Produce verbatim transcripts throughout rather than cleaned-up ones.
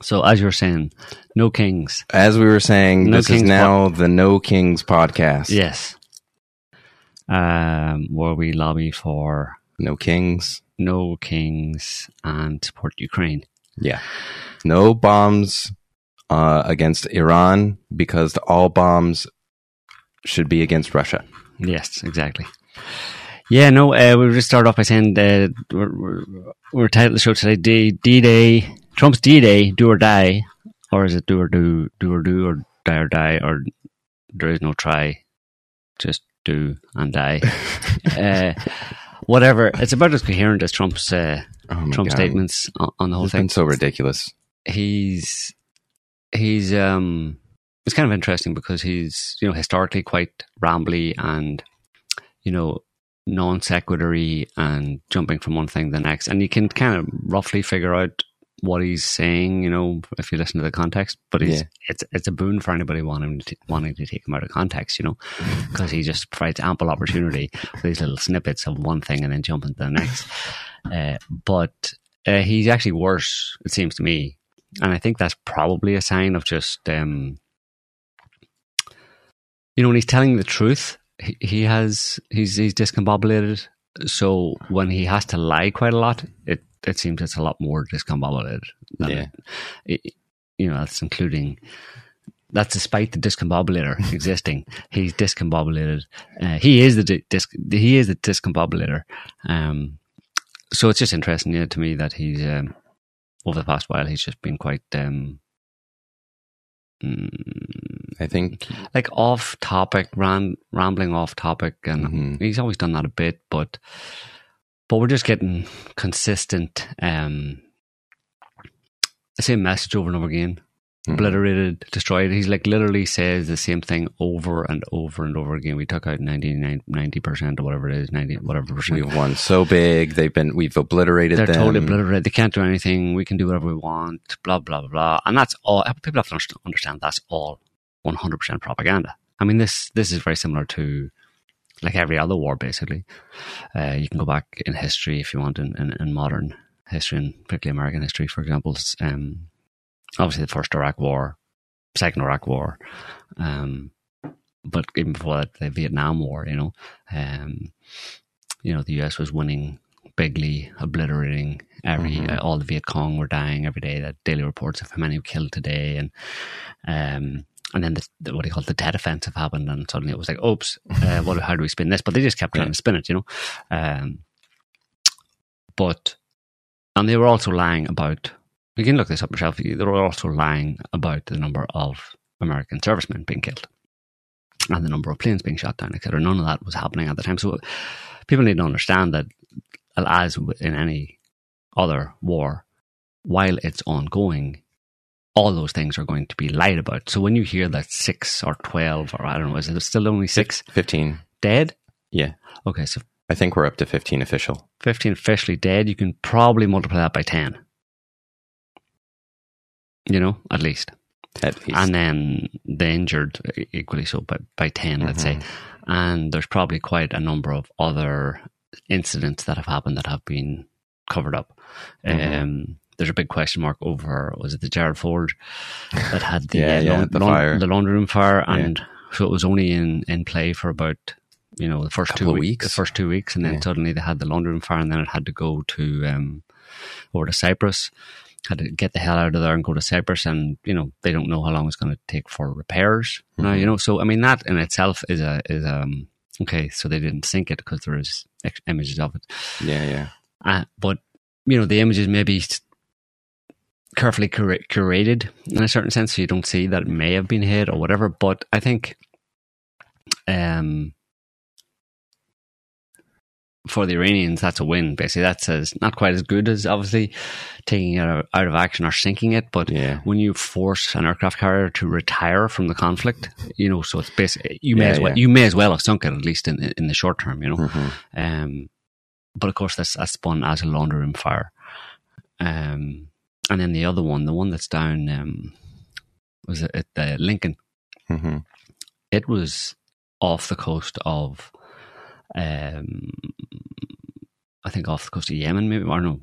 So as you were saying, no kings. As we were saying, No this Kings is now pod- the No Kings podcast. Yes. Um, where we lobby for No kings. no kings and support Ukraine. Yeah. No bombs uh, against Iran, because all bombs should be against Russia. Yes, exactly. Yeah, no, uh, we'll just start off by saying uh, we're, we're, we're titled the show today D- D-Day, Trump's D-Day, do or die, or is it do or do, do or do, or die or die, or there is no try, just do and die. uh, whatever. It's about as coherent as Trump's uh, Oh my Trump God. statements on, on the whole It's thing. been so ridiculous. He's he's um it's kind of interesting because he's, you know, historically quite rambly and, you know, non sequitory and jumping from one thing to the next, and you can kind of roughly figure out what he's saying, you know, if you listen to the context. But he's, Yeah. it's it's a boon for anybody wanting to, wanting to take him out of context, you know, because he just provides ample opportunity for these little snippets of one thing and then jumping to the next. Uh, but uh, he's actually worse, it seems to me, and I think that's probably a sign of just, um, you know, when he's telling the truth, he, he has he's he's discombobulated. So when he has to lie quite a lot, it it seems it's a lot more discombobulated. Than Yeah. it, it, you know, that's including. That's despite the discombobulator existing. He's discombobulated. Uh, he is the di- disc, he is the discombobulator. Um, so it's just interesting, yeah, to me that he's um, over the past while he's just been quite um, mm, I think, like off topic, ran, rambling off topic, and Mhm. he's always done that a bit, but but we're just getting consistent, um, the same message over and over again, Mhm. obliterated, destroyed. He's like literally says the same thing over and over and over again. We took out ninety percent or whatever it is, ninety whatever percent. we've won so big. They've been, we've obliterated They're them. totally obliterated. They can't do anything. We can do whatever we want. Blah blah blah blah. And that's all. People have to understand. That's all one hundred percent propaganda. I mean, this this is very similar to like every other war. Basically, uh, you can go back in history if you want, in, in, in modern history, and particularly American history, for example. Um, obviously, the first Iraq War, second Iraq War, um, but even before that, the Vietnam War. You know, um, you know, the U S was winning bigly, obliterating every Mhm. uh, all the Viet Cong were dying every day. That daily reports of how many were killed today, and um, and then the, the, what do you call it, the Tet Offensive happened, and suddenly it was like, oops, uh, what? How do we spin this? But they just kept trying Yeah. to spin it, you know. Um, but and they were also lying about. You can look this up yourself. They were also lying about the number of American servicemen being killed and the number of planes being shot down, et cetera. None of that was happening at the time. So people need to understand that, as in any other war, while it's ongoing, all those things are going to be lied about. So when you hear that six or twelve, or I don't know, is it still only six fifteen. dead? Yeah. Okay, so I think we're up to fifteen official. fifteen officially dead, you can probably multiply that by ten. You know, at least. At least. And then the injured equally so by, by ten, let's Mhm. say. And there's probably quite a number of other incidents that have happened that have been covered up. Mhm. Um, there's a big question mark over, was it the Gerald Ford that had the, Yeah, uh, yeah, laun- the laun- fire. the laundry room fire, Yeah. and so it was only in, in play for about, you know, the first Couple two of weeks, weeks. the first two weeks, and then Yeah. suddenly they had the laundry room fire, and then it had to go to um, over to Cyprus. Had to get the hell out of there and go to Cyprus, and you know they don't know how long it's going to take for repairs. Now, Mhm. you know, so I mean that in itself is a is um okay. So they didn't sink it because there is ex- images of it. Yeah, yeah. Uh, but you know the images may be carefully cura- curated in a certain sense, so you don't see that it may have been hit or whatever. But I think, um, for the Iranians, that's a win. Basically, that's as not quite as good as obviously taking it out, out of action or sinking it. But Yeah. when you force an aircraft carrier to retire from the conflict, you know, so it's basically you may Yeah, as well yeah. you may as well have sunk it, at least in in the short term, you know. Mhm. Um, but of course, that's that's spun as a laundry room fire. Um, and then the other one, the one that's down, um, was it at uh, Lincoln? Mhm. It was off the coast of, um, I think off the coast of Yemen, maybe, or no,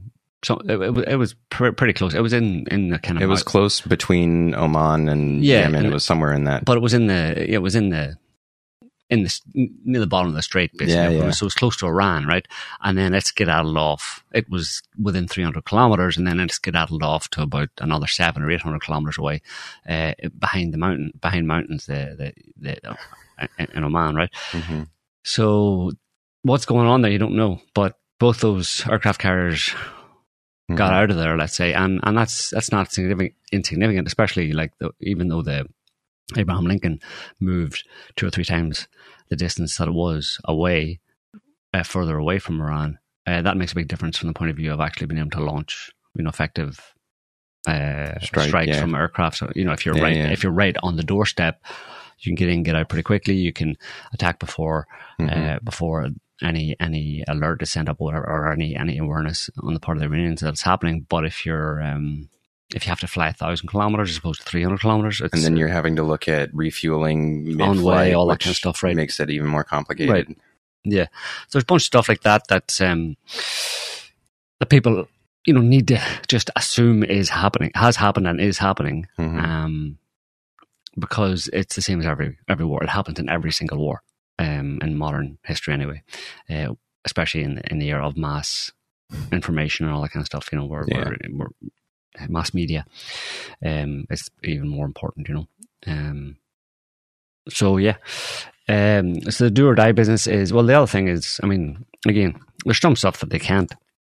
So it, it, it was pr- pretty close. It was in, in the kind of It was close between Oman and Yeah, Yemen. and It was somewhere in that. but it was in the it was in the in the near the bottom of the strait, basically. Yeah, yeah. It was, so it was close to Iran, right? And then it skedaddled off. It was within three hundred kilometers, and then it skedaddled off to about another seven or eight hundred kilometers away, uh, behind the mountain, behind mountains, the the, the in, in Oman, right? hmm So what's going on there, you don't know. But both those aircraft carriers got out of there, let's say, and and that's that's not significant, insignificant, especially like the, even though the Abraham Lincoln moved two or three times the distance that it was away, uh, further away from Iran. Uh, that makes a big difference from the point of view of actually being able to launch, you know, effective uh, Strike, strikes yeah. from aircraft. So, you know, if you're Yeah, right, yeah. if you're right on the doorstep, you can get in, get out pretty quickly. You can attack before Mhm. uh, before any any alert is sent up or, or any any awareness on the part of the Iranians that it's happening. But if you're um, if you have to fly a thousand kilometers as opposed to three hundred kilometers, it's, And then you're having to look at refueling On mid-flight, way, all that which kind of stuff, right. makes it even more complicated. Right. yeah. So there's a bunch of stuff like that that um, that people you know need to just assume is happening, has happened, and is happening. Mhm. Um, because it's the same as every every war. It happens in every single war, um, in modern history anyway, uh, especially in the, in the era of mass information and all that kind of stuff. You know, where, Yeah. where, where mass media, um, is even more important. You know, um, so yeah. Um, so the do or die business is, well, the other thing is, I mean, again, there's some stuff that they can't,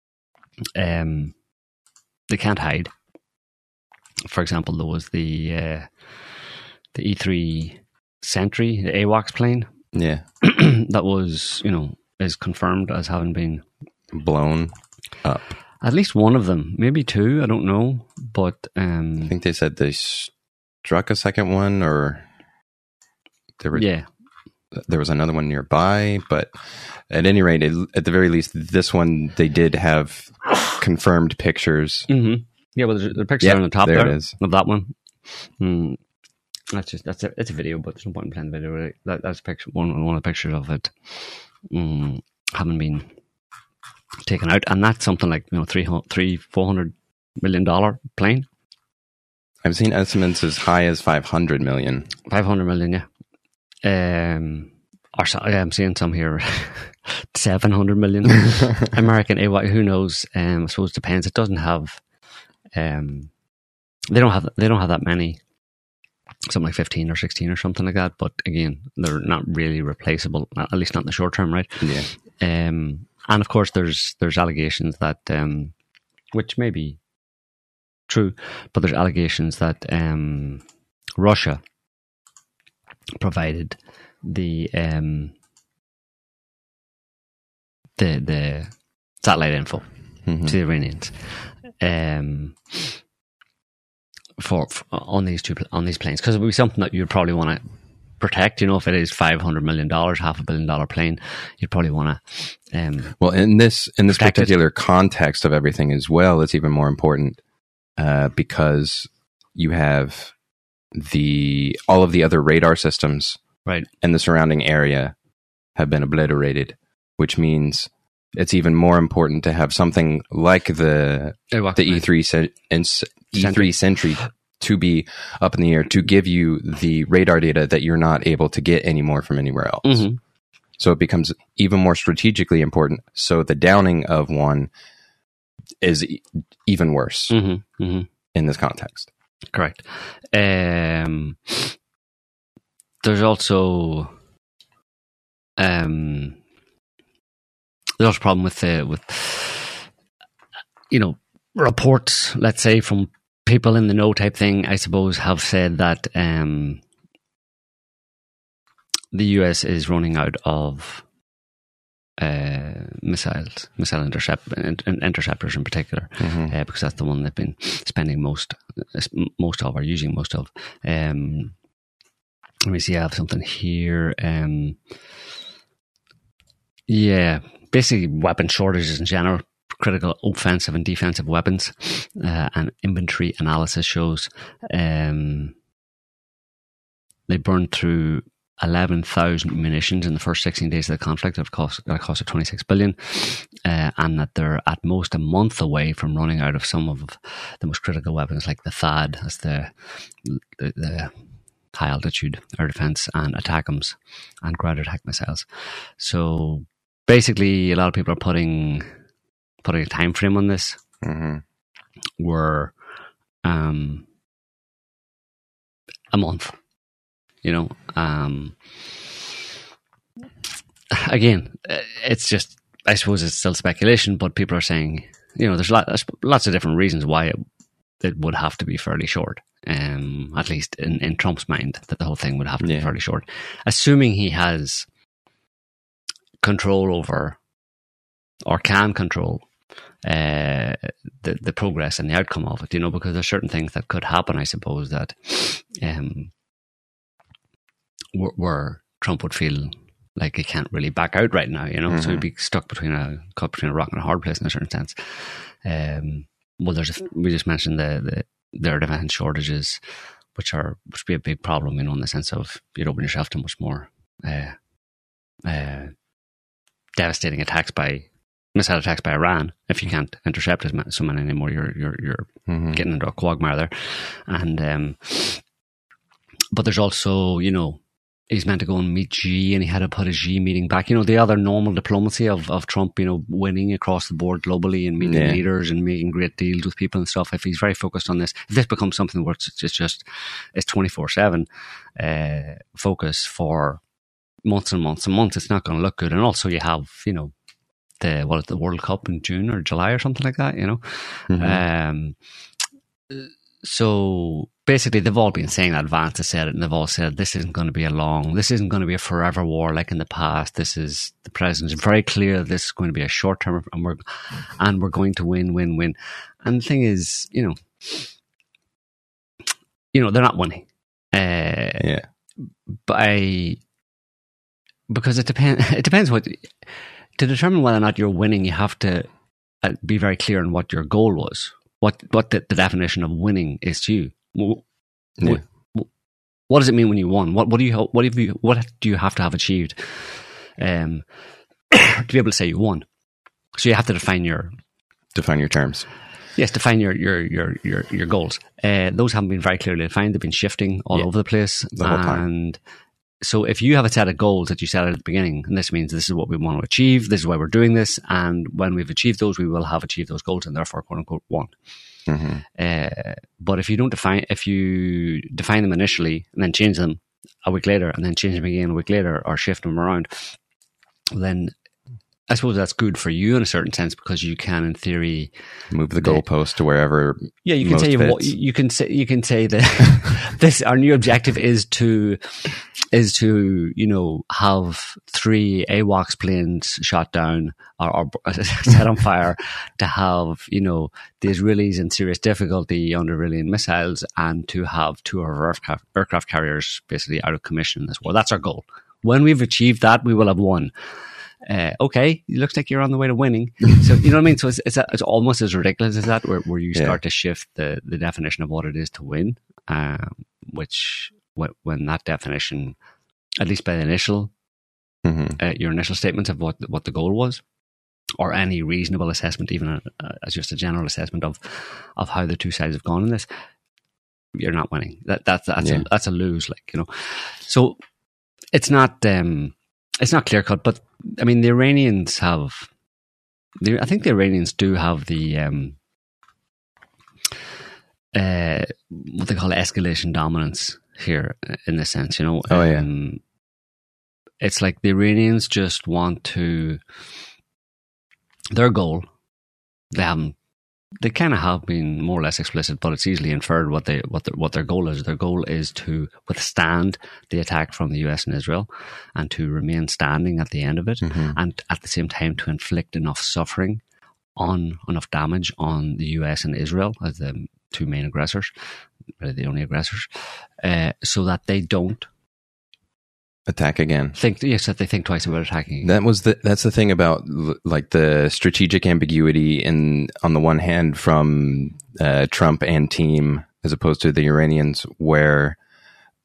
um, they can't hide. For example, there was the uh, the E three Sentry, the AWACS plane Yeah. that was, you know, is confirmed as having been Blown up. at least one of them, maybe two, I don't know, but I um, think they said they struck a second one, or there were yeah, there was another one nearby. But at any rate, it, at the very least, this one they did have confirmed pictures. hmm yeah. Well, there's the picture Yep, on the top there there, it is. of that one. Mm, that's just that's a, it's a video, but there's no point in playing the video. Really. That, that's a picture, one one of the pictures of it mm, having been taken out, and that's something like you know three three four hundred million dollar plane, I've seen estimates as high as five hundred million. five hundred million, yeah. Um, or so, yeah, I'm seeing some here, seven hundred million American A Y. Who knows? Um, I suppose it depends. It doesn't have, um, they don't have they don't have that many. Something like fifteen or sixteen or something like that. But again, they're not really replaceable, at least not in the short term, right? Yeah. Um, and of course, there's there's allegations that, um, which may be true, but there's allegations that um, Russia provided the um, the the satellite info Mhm. to the Iranians um, for, for on these two pl- on these planes, because it would be something that you'd probably want to protect. You know, if it is five hundred million dollars, half a billion dollar plane, you'd probably want to. Um, Well, in this in this Protect it. particular context of everything as well, it's even more important uh, because you have the all of the other radar systems right. and the surrounding area have been obliterated, which means it's even more important to have something like the the E three Cen- and S- E three Sentry to be up in the air to give you the radar data that you're not able to get anymore from anywhere else. Mhm. So it becomes even more strategically important. So the downing of one is e- even worse Mm-hmm. Mm-hmm. in this context. Correct. Um, there's also um, there's also a problem with the with you know reports. Let's say from people in the know type thing. I suppose have said that um, the U S is running out of uh, missiles, missile intercept in, in- interceptors in particular. Mhm. Uh, because that's the one they've been spending most most of or using most of. Um, let me see, I have something here. Um, yeah, basically weapon shortages in general, critical offensive and defensive weapons, uh, and inventory analysis shows um, they burned through eleven thousand munitions in the first sixteen days of the conflict at a cost, at a cost of twenty-six billion dollars, uh, and that they're at most a month away from running out of some of the most critical weapons like the THAAD, that's the, the, the high altitude air defense, and ATACMS and ground attack missiles. So basically, a lot of people are putting putting a time frame on this, mm-hmm. where um, a month. You know, um, again, it's just, I suppose it's still speculation, but people are saying, you know, there's, lot, there's lots of different reasons why it, it would have to be fairly short, um, at least in, in Trump's mind, that the whole thing would have to yeah. be fairly short. Assuming he has control over, or can control, uh, the, the progress and the outcome of it, you know, because there's certain things that could happen, I suppose, that, um, where Trump would feel like he can't really back out right now, you know, mm-hmm. so he'd be stuck between a caught between a rock and a hard place in a certain sense. Um, well, there's a, we just mentioned the, the their defense shortages, which are which be a big problem, you know, in the sense of you'd open yourself to much more uh, uh, devastating attacks by missile attacks by Iran if you can't intercept as many, so many anymore. You're you're you're mm-hmm. getting into a quagmire there, and um, but there's also, you know, he's meant to go and meet Xi, and he had to put his Xi meeting back. You know, the other normal diplomacy of, of Trump, you know, winning across the board globally and meeting yeah. leaders and making great deals with people and stuff. If he's very focused on this, if this becomes something where it's just, just it's twenty-four seven uh, focus for months and months and months, it's not going to look good. And also you have, you know, the, what is the World Cup in June or July or something like that, you know. Mm-hmm. Um, so basically they've all been saying that, Vance has said it, and they've all said this isn't going to be a long, this isn't going to be a forever war like in the past. This is, the president's very clear that this is going to be a short term, and we're, and we're going to win, win, win. And the thing is, you know, you know, they're not winning. Uh, yeah. By, because it depends, it depends what, to determine whether or not you're winning, you have to be very clear on what your goal was. What what the, the definition of winning is to you? What, yeah. what, what does it mean when you won? What what do you what have you what do you have to have achieved, um, to be able to say you won? So you have to define your define your terms. Yes, define your your your your, your goals. Uh, those haven't been very clearly defined. They've been shifting all yeah. over the place, the whole time. And so if you have a set of goals that you set at the beginning, and this means this is what we want to achieve, this is why we're doing this, and when we've achieved those, we will have achieved those goals and therefore, quote unquote, won. Mm-hmm. Uh, but if you don't define, if you define them initially and then change them a week later and then change them again a week later or shift them around, then I suppose that's good for you in a certain sense, because you can, in theory, move the goalpost to wherever. Yeah, you can say fits. you can say you can say that this our new objective is to is to you know have three AWACS planes shot down or, or set on fire, to have you know the Israelis in serious difficulty under Iranian missiles, and to have two of our aircraft, aircraft carriers basically out of commission in this war. That's our goal. When we've achieved that, we will have won. Uh, okay, it looks like you're on the way to winning. So, you know what I mean? So it's it's, a, it's almost as ridiculous as that, where, where you start yeah. to shift the, the definition of what it is to win, um, which w- when that definition, at least by the initial, mm-hmm. uh, your initial statements of what what the goal was, or any reasonable assessment, even a, a, as just a general assessment of of how the two sides have gone in this, you're not winning. That that's that's yeah. a, that's a lose, like, you know. So it's not um, it's not clear cut, but I mean, the Iranians have, the, I think the Iranians do have the, um, uh, what they call escalation dominance here in this sense, you know. Oh, yeah. Um, it's like the Iranians just want to, their goal, they haven't, they kind of have been more or less explicit, but it's easily inferred what they what their, what their goal is. Their goal is to withstand the attack from the U S and Israel, and to remain standing at the end of it, mm-hmm. and at the same time to inflict enough suffering, on enough damage on the U S and Israel as the two main aggressors, really the only aggressors, uh, so that they don't attack again. Think yes, that they think twice about attacking again. That was the that's the thing about like the strategic ambiguity in on the one hand from uh, Trump and team, as opposed to the Iranians, where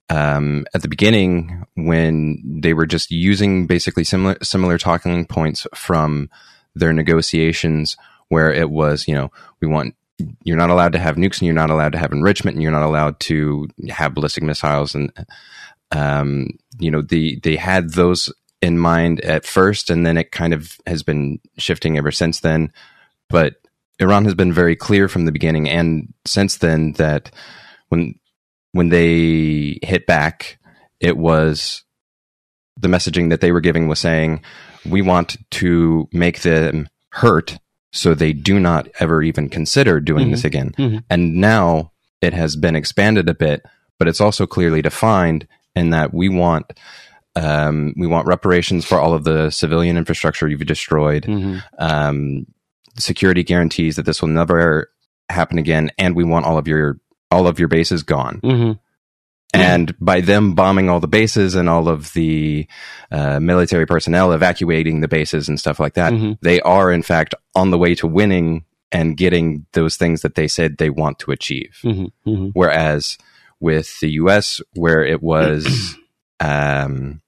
um, at the beginning, when they were just using basically similar similar talking points from their negotiations, where it was, you know, we want, you're not allowed to have nukes, and you're not allowed to have enrichment, and you're not allowed to have ballistic missiles, and um, you know, the they had those in mind at first, and then it kind of has been shifting ever since then. But Iran has been very clear from the beginning and since then that when when they hit back, it was the messaging that they were giving was saying, we want to make them hurt so they do not ever even consider doing mm-hmm. this again. Mm-hmm. And now it has been expanded a bit, but it's also clearly defined in that we want um, we want reparations for all of the civilian infrastructure you've destroyed, mm-hmm. um, security guarantees that this will never happen again, and we want all of your all of your bases gone. Mm-hmm. And mm-hmm. by them bombing all the bases and all of the uh, military personnel evacuating the bases and stuff like that, mm-hmm. they are in fact on the way to winning and getting those things that they said they want to achieve. Mm-hmm. Mm-hmm. Whereas with the U S, where it was um,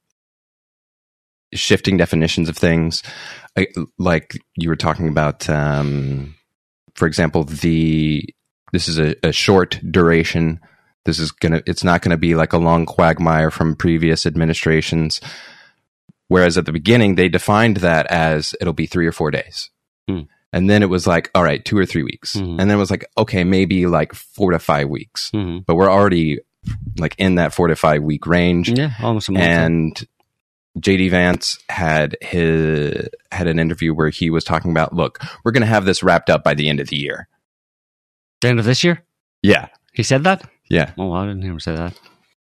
shifting definitions of things, like you were talking about, um, for example, the this is a, a short duration. This is gonna. It's not going to be like a long quagmire from previous administrations. Whereas at the beginning, they defined that as it'll be three or four days. Hmm. And then it was like, all right, two or three weeks. Mm-hmm. And then it was like, okay, maybe like four to five weeks. Mm-hmm. But we're already like in that four to five week range. Yeah, almost a month. And J D Vance had his had an interview where he was talking about, look, we're going to have this wrapped up by the end of the year. The end of this year? Yeah. He said that? Yeah. Oh, I didn't hear him say that.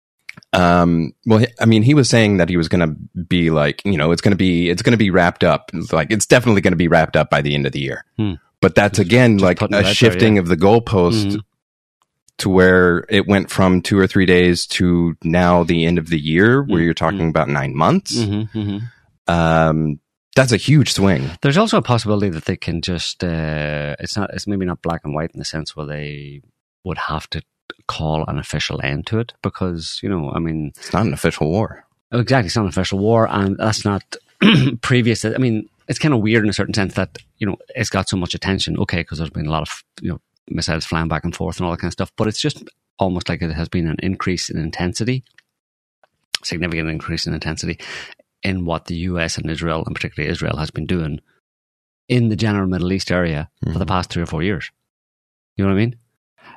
Um, well, I mean, he was saying that he was going to be like, you know, it's going to be, it's going to be wrapped up. It's like, it's definitely going to be wrapped up by the end of the year. Hmm. But that's just, again, just like a shifting there, yeah. of the goalpost mm-hmm. to where it went from two or three days to now the end of the year, where mm-hmm. you're talking about nine months. Mm-hmm. Mm-hmm. Um, that's a huge swing. There's also a possibility that they can just, uh, it's not, it's maybe not black and white in the sense where they would have to call an official end to it, because, you know, I mean, it's not an official war. Exactly, it's not an official war, and that's not previous. I mean, it's kind of weird in a certain sense that, you know, it's got so much attention. Okay, because there's been a lot of, you know, missiles flying back and forth and all that kind of stuff, but it's just almost like it has been an increase in intensity, significant increase in intensity in what the U S and Israel, and particularly Israel, has been doing in the general Middle East area mm-hmm. for the past three or four years. You know what I mean?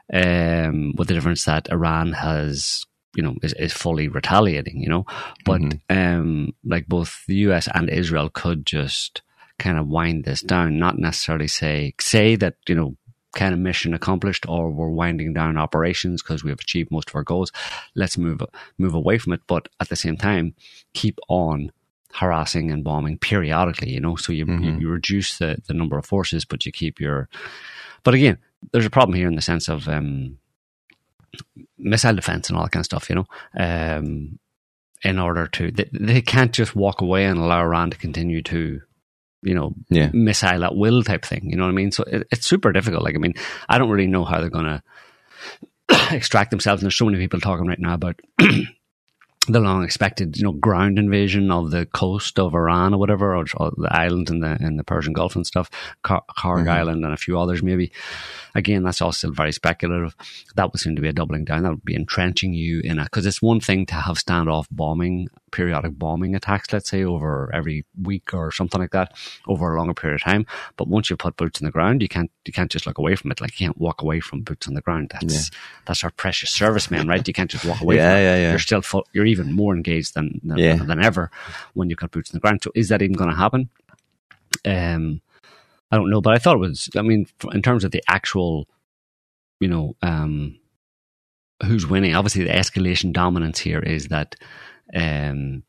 Um, with the difference that Iran has, you know, is, is fully retaliating, you know, but mm-hmm. um, like both the U S and Israel could just kind of wind this down, not necessarily say say that, you know, kind of mission accomplished, or we're winding down operations because we have achieved most of our goals. Let's move move away from it, but at the same time, keep on harassing and bombing periodically, you know, so you mm-hmm. you, you reduce the, the number of forces, but you keep your. But again, there's a problem here in the sense of um, missile defense and all that kind of stuff, you know. Um, in order to, they, they can't just walk away and allow Iran to continue to, you know, yeah. missile at will type thing. You know what I mean? So it, it's super difficult. Like, I mean, I don't really know how they're going to extract themselves. And there's so many people talking right now about the long expected, you know, ground invasion of the coast of Iran or whatever, or, or the island in the in the Persian Gulf and stuff, Kar- Karg mm-hmm. Island and a few others maybe. Again, that's all still very speculative. That would seem to be a doubling down. That would be entrenching you in a, because it's one thing to have standoff bombing, periodic bombing attacks, let's say, over every week or something like that, over a longer period of time. But once you put boots on the ground, you can't you can't just look away from it. Like, you can't walk away from boots on the ground. That's yeah. that's our precious servicemen, right? You can't just walk away yeah, from yeah, it. Yeah. You're still full, you're even more engaged than than, yeah. than ever when you've got boots on the ground. So is that even going to happen? Um, I don't know, but I thought it was, I mean, in terms of the actual, you know, um, who's winning, obviously the escalation dominance here is that um,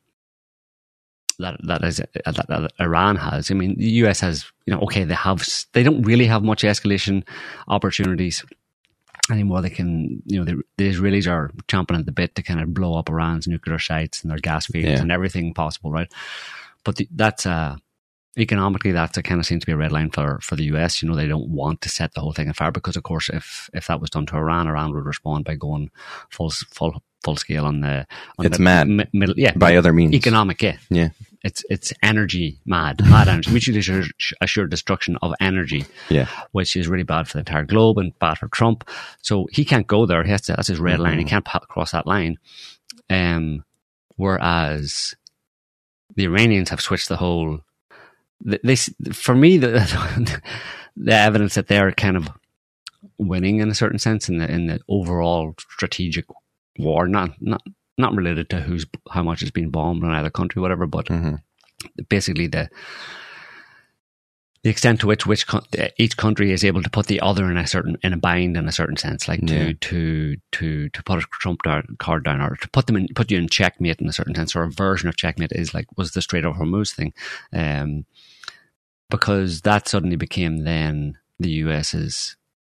that that is that, that Iran has. I mean, the U S has, you know, okay, they have, they don't really have much escalation opportunities anymore. They can, you know, the, the Israelis are chomping at the bit to kind of blow up Iran's nuclear sites and their gas fields yeah. and everything possible, right? But the, that's uh economically, that's a kind of seems to be a red line for, for the U S. You know, they don't want to set the whole thing on fire because, of course, if if that was done to Iran, Iran would respond by going full full full scale on the. On it's the mad. Mi- middle, yeah, by other means. Economic, yeah, yeah. It's it's energy mad, mad energy, mutually assured, assured destruction of energy. Yeah, which is really bad for the entire globe and bad for Trump. So he can't go there. He has to. That's his red mm-hmm. line. He can't cross that line. Um, whereas the Iranians have switched the whole. They, for me, the the evidence that they're kind of winning in a certain sense in the in the overall strategic war, not not not related to who's how much has been bombed in either country, whatever, but mm-hmm. basically the the extent to which which each country is able to put the other in a certain in a bind in a certain sense, like to yeah. to to to put a Trump down, card down, or to put them in, put you in checkmate in a certain sense, or a version of checkmate is like was the Strait of Hormuz thing. Um, Because that suddenly became then the US's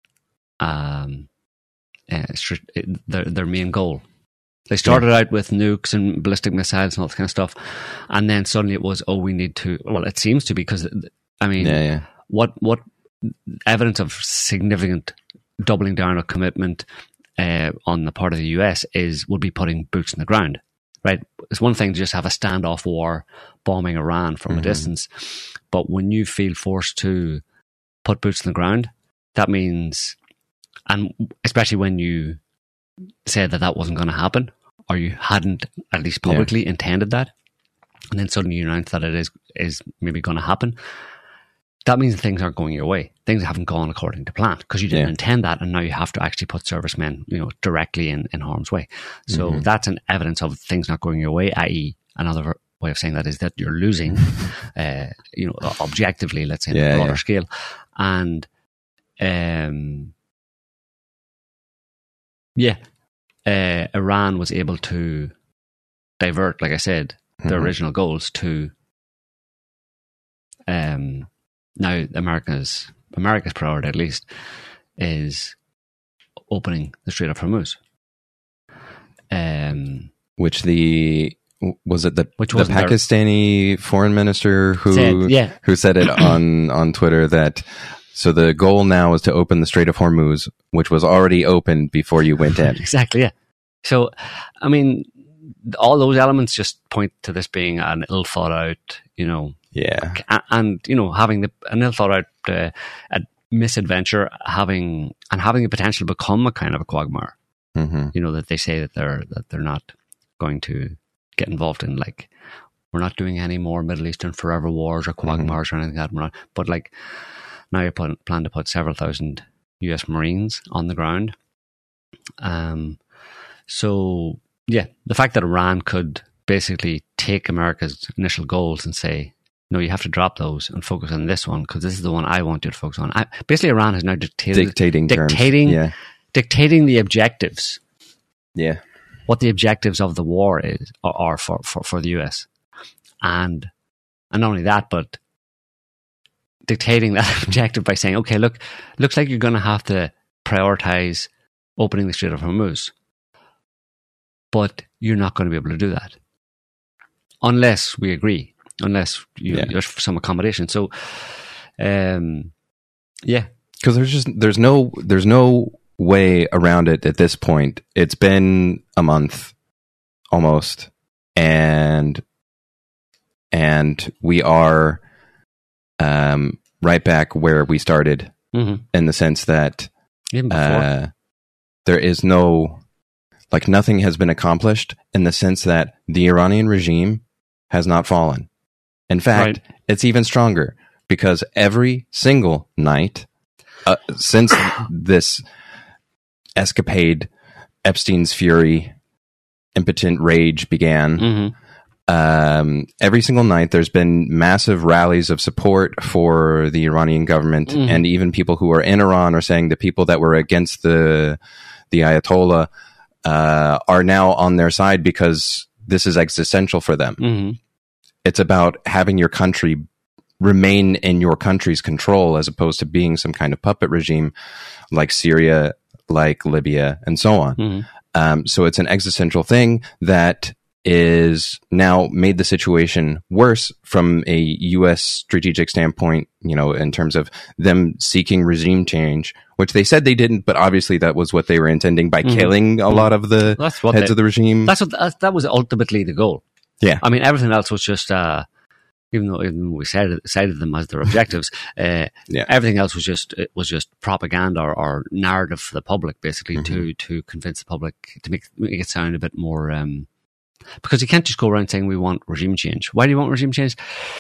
um, uh, their their main goal. They started yeah. out with nukes and ballistic missiles and all that kind of stuff, and then suddenly it was, oh, we need to. Well, it seems to be because I mean, yeah, yeah. what what evidence of significant doubling down of commitment uh, on the part of the U S is would be putting boots in the ground. Right, it's one thing to just have a standoff war bombing Iran from mm-hmm. a distance, but when you feel forced to put boots on the ground, that means, and especially when you said that that wasn't going to happen, or you hadn't at least publicly yeah. intended that, and then suddenly you announce that it is is maybe going to happen, that means things aren't going your way. Things haven't gone according to plan because you didn't yeah. intend that, and now you have to actually put servicemen, you know, directly in, in harm's way. So mm-hmm. that's an evidence of things not going your way, that is, another way of saying that is that you're losing, uh, you know, objectively, let's say, on yeah, a broader yeah. scale. And, um, yeah, uh, Iran was able to divert, like I said, mm-hmm. their original goals to, um, now America's America's priority, at least, is opening the Strait of Hormuz. Um, which the was it the which the Pakistani their, foreign minister who said, yeah. who said it on on Twitter that so the goal now is to open the Strait of Hormuz, which was already open before you went in. Exactly. Yeah. So, I mean, all those elements just point to this being an ill thought out, you know. Yeah, and, and you know, having the an ill thought out uh, a misadventure, having and having the potential to become a kind of a quagmire. Mm-hmm. You know, that they say that they're that they're not going to get involved in, like, we're not doing any more Middle Eastern forever wars or quagmires mm-hmm. or anything like that. We're not, but like now you plan plan to put several thousand U S Marines on the ground. Um, so yeah, the fact that Iran could basically take America's initial goals and say, no, you have to drop those and focus on this one because this is the one I want you to focus on. I, basically, Iran has now dictated, dictating, dictating, yeah. dictating the objectives. Yeah, what the objectives of the war is are for, for, for the U S, and and not only that, but dictating that objective by saying, okay, look, looks like you're going to have to prioritize opening the Strait of Hormuz, but you're not going to be able to do that unless we agree. Unless you, yeah. there's some accommodation. So, um, yeah, because there's just there's no there's no way around it at this point. It's been a month almost, and and we are um, right back where we started mm-hmm. in the sense that even before. Uh, there is no like nothing has been accomplished in the sense that the Iranian regime has not fallen. In fact, right. it's even stronger because every single night uh, since this escapade, Epstein's fury, impotent rage began, mm-hmm. um, every single night there's been massive rallies of support for the Iranian government, mm-hmm. and even people who are in Iran are saying the people that were against the the Ayatollah uh, are now on their side because this is existential for them. Mm-hmm. It's about having your country remain in your country's control as opposed to being some kind of puppet regime like Syria, like Libya, and so on. Mm-hmm. Um, so it's an existential thing that is now made the situation worse from a U S strategic standpoint, you know, in terms of them seeking regime change, which they said they didn't, but obviously that was what they were intending by mm-hmm. killing a mm-hmm. lot of the that's what heads they, of the regime. That's what that, that was ultimately the goal. Yeah. I mean, everything else was just, uh, even though even we cited, cited them as their objectives, uh, yeah. everything else was just it was just propaganda or, or narrative for the public, basically, mm-hmm. to to convince the public, to make, make it sound a bit more... Um, because you can't just go around saying we want regime change. Why do you want regime change?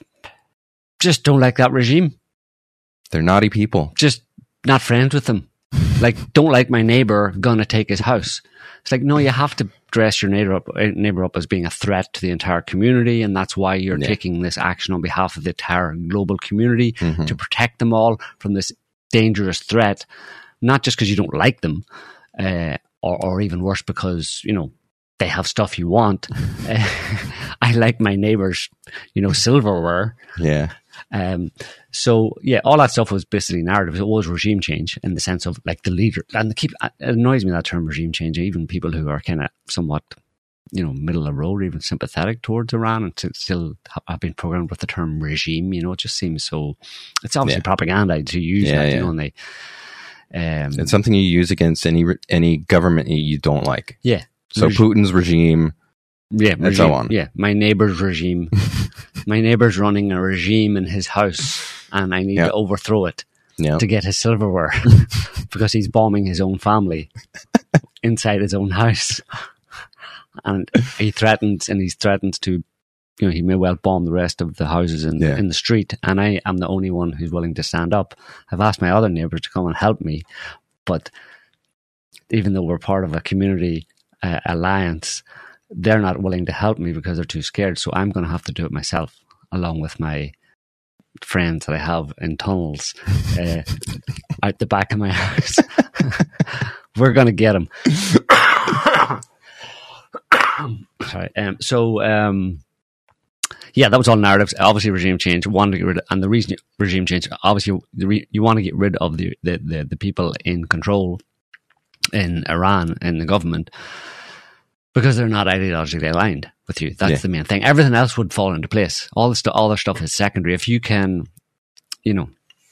Just don't like that regime. They're naughty people. Just not friends with them. Like, don't like my neighbor, gonna take his house. It's like, no, you have to dress your neighbor up, neighbor up as being a threat to the entire community, and that's why you're yeah. taking this action on behalf of the entire global community mm-hmm. to protect them all from this dangerous threat. Not just because you don't like them, uh, or, or even worse, because, you know, they have stuff you want. uh, I like my neighbor's, you know, silverware. Yeah. Um, so yeah, all that stuff was basically narrative. It was regime change in the sense of like the leader, and the keep it annoys me that term regime change. Even people who are kind of somewhat, you know, middle of the road, or even sympathetic towards Iran, and to still have been programmed with the term regime. You know, it just seems so. It's obviously yeah. propaganda to use yeah, that, yeah. you know, and they. Um, it's something you use against any any government you don't like. Yeah. So Reg- Putin's regime, yeah, and regime, so on. Yeah, my neighbor's regime. My neighbor's running a regime in his house, and I need yeah. to overthrow it yeah. to get his silverware because he's bombing his own family inside his own house, and he threatens and he's threatened to, you know, he may well bomb the rest of the houses in yeah. in the street, and I am the only one who's willing to stand up. I've asked my other neighbors to come and help me, but even though we're part of a community uh, alliance, they're not willing to help me because they're too scared. So I'm going to have to do it myself, along with my friends that I have in tunnels uh, out the back of my house. We're going to get them. Sorry. Um, so, um, yeah, that was all narratives. Obviously, regime change. Wanted to get rid of, and the reason regime change, obviously, the re, you want to get rid of the, the, the, the people in control in Iran, in the government, because they're not ideologically aligned with you. That's yeah. the main thing. Everything else would fall into place. All the st- all their stuff is secondary. If you can, you know,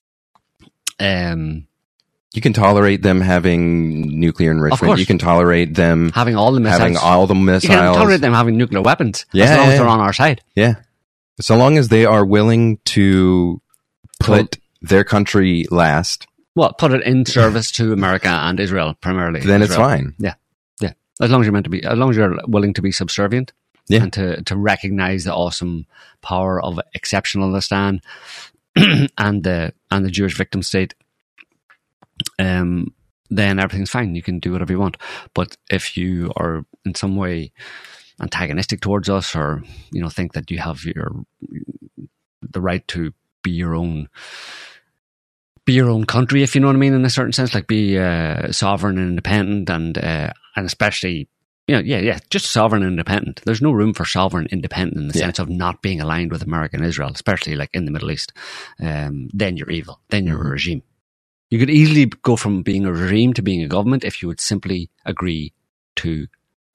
um, you can tolerate them having nuclear enrichment. You can tolerate them having all the missiles. Having all the missiles. You can tolerate them having nuclear weapons. Yeah, as long yeah, as they're yeah. on our side. Yeah, so long as they are willing to put so, their country last. Well, put it in service to America and Israel primarily. Then Israel. It's fine. Yeah, yeah. As long as you're meant to be, as long as you're willing to be subservient, yeah. and to to recognize the awesome power of Exceptionalistan and the and the Jewish victim state, um, then everything's fine. You can do whatever you want. But if you are in some way antagonistic towards us, or you know, think that you have your the right to be your own. Be your own country, if you know what I mean, in a certain sense, like be uh, sovereign and independent, and uh, and especially, you know, yeah, yeah, just sovereign and independent. There's no room for sovereign independent in the yeah. sense of not being aligned with America and Israel, especially like in the Middle East. Um, then you're evil. Then you're mm-hmm. a regime. You could easily go from being a regime to being a government if you would simply agree to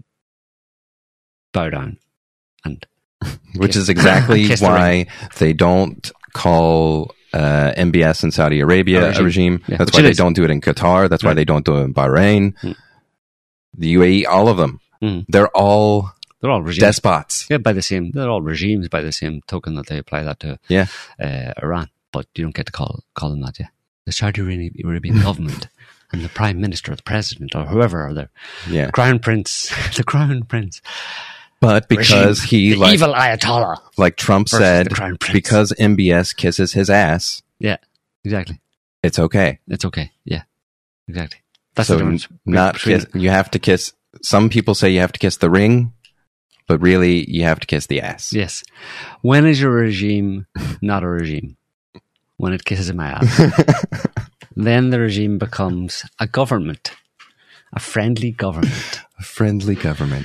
bow down, and which kiss, is exactly why the they don't call. Uh, M B S in Saudi Arabia, a regime. A regime. Yeah, That's why they is. don't do it in Qatar. That's right. why they don't do it in Bahrain. Mm. The U A E, all of them. Mm. They're all they're all regimes. despots. Yeah, by the same. They're all regimes by the same token that they apply that to yeah. uh, Iran. But you don't get to call call them that. Yeah, the Saudi Arabian government and the Prime Minister, or the President, or whoever are there. Yeah, Crown Prince, the Crown Prince. But because regime, he, the like, evil Ayatollah, like Trump said, because M B S kisses his ass. Yeah, exactly. It's okay. It's okay. Yeah, exactly. That's so the difference. Not kiss, you have to kiss. Some people say you have to kiss the ring, but really you have to kiss the ass. Yes. When is your regime not a regime? When it kisses my ass. Then the regime becomes a government, a friendly government. A friendly government.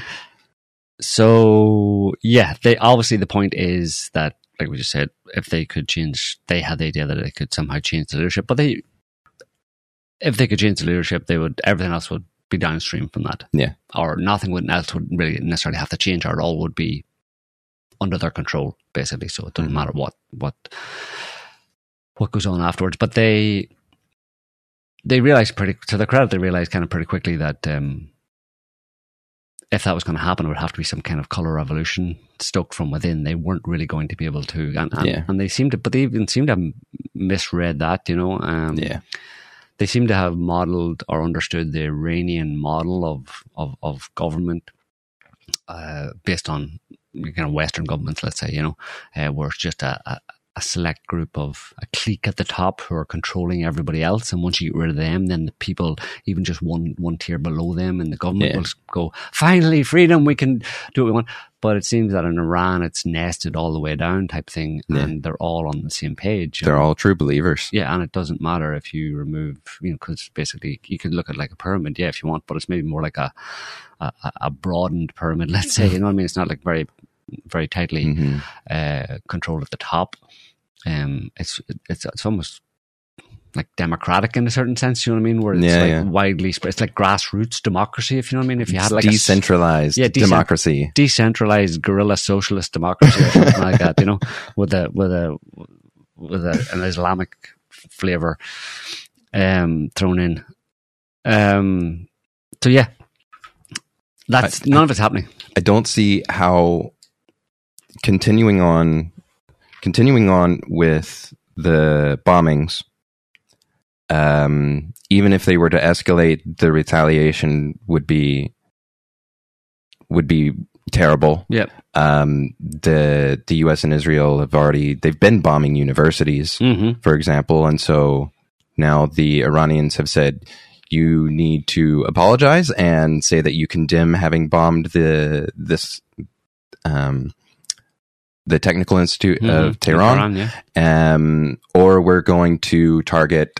So, yeah, they obviously the point is that, like we just said, if they could change, they had the idea that they could somehow change the leadership, but they, if they could change the leadership, they would, everything else would be downstream from that. Yeah. Or nothing would, else would really necessarily have to change, or it all would be under their control, basically. So it doesn't mm-hmm. matter what, what, what goes on afterwards. But they, they realized pretty, to their credit, they realized kind of pretty quickly that, um, if that was going to happen, it would have to be some kind of color revolution stoked from within. They weren't really going to be able to, and, and, yeah. and they seemed to, but they even seemed to have misread that, you know. Um, yeah. They seem to have modeled or understood the Iranian model of of, of government uh, based on kind of Western governments, let's say, you know, uh, where it's just a, a, a select group of a clique at the top who are controlling everybody else. And once you get rid of them, then the people, even just one one tier below them in the government, yeah. will go, finally, freedom, we can do what we want. But it seems that in Iran, it's nested all the way down type thing, yeah. and they're all on the same page. They're all true believers. Yeah, and it doesn't matter if you remove, you know, because basically you could look at like a pyramid, yeah, if you want, but it's maybe more like a a, a broadened pyramid, let's say. You know what I mean? It's not like very very tightly mm-hmm. uh, controlled at the top. Um, it's it's it's almost like democratic in a certain sense, you know what I mean? Where it's yeah, like yeah. widely spread. It's like grassroots democracy, if you know what I mean. If you had like decentralized a, yeah, decent, democracy, decentralized guerrilla socialist democracy, or something like that, you know, with a with a with a, an Islamic flavor um, thrown in. Um, so yeah, that's I, none I, of it's happening. I don't see how continuing on, continuing on with the bombings. Um, even if they were to escalate, the retaliation would be would be terrible. Yep. Um, the the U S and Israel have already they've been bombing universities, mm-hmm. for example, and so now the Iranians have said you need to apologize and say that you condemn having bombed the this um, the Technical Institute mm-hmm. of Tehran, Tehran yeah. um, or we're going to target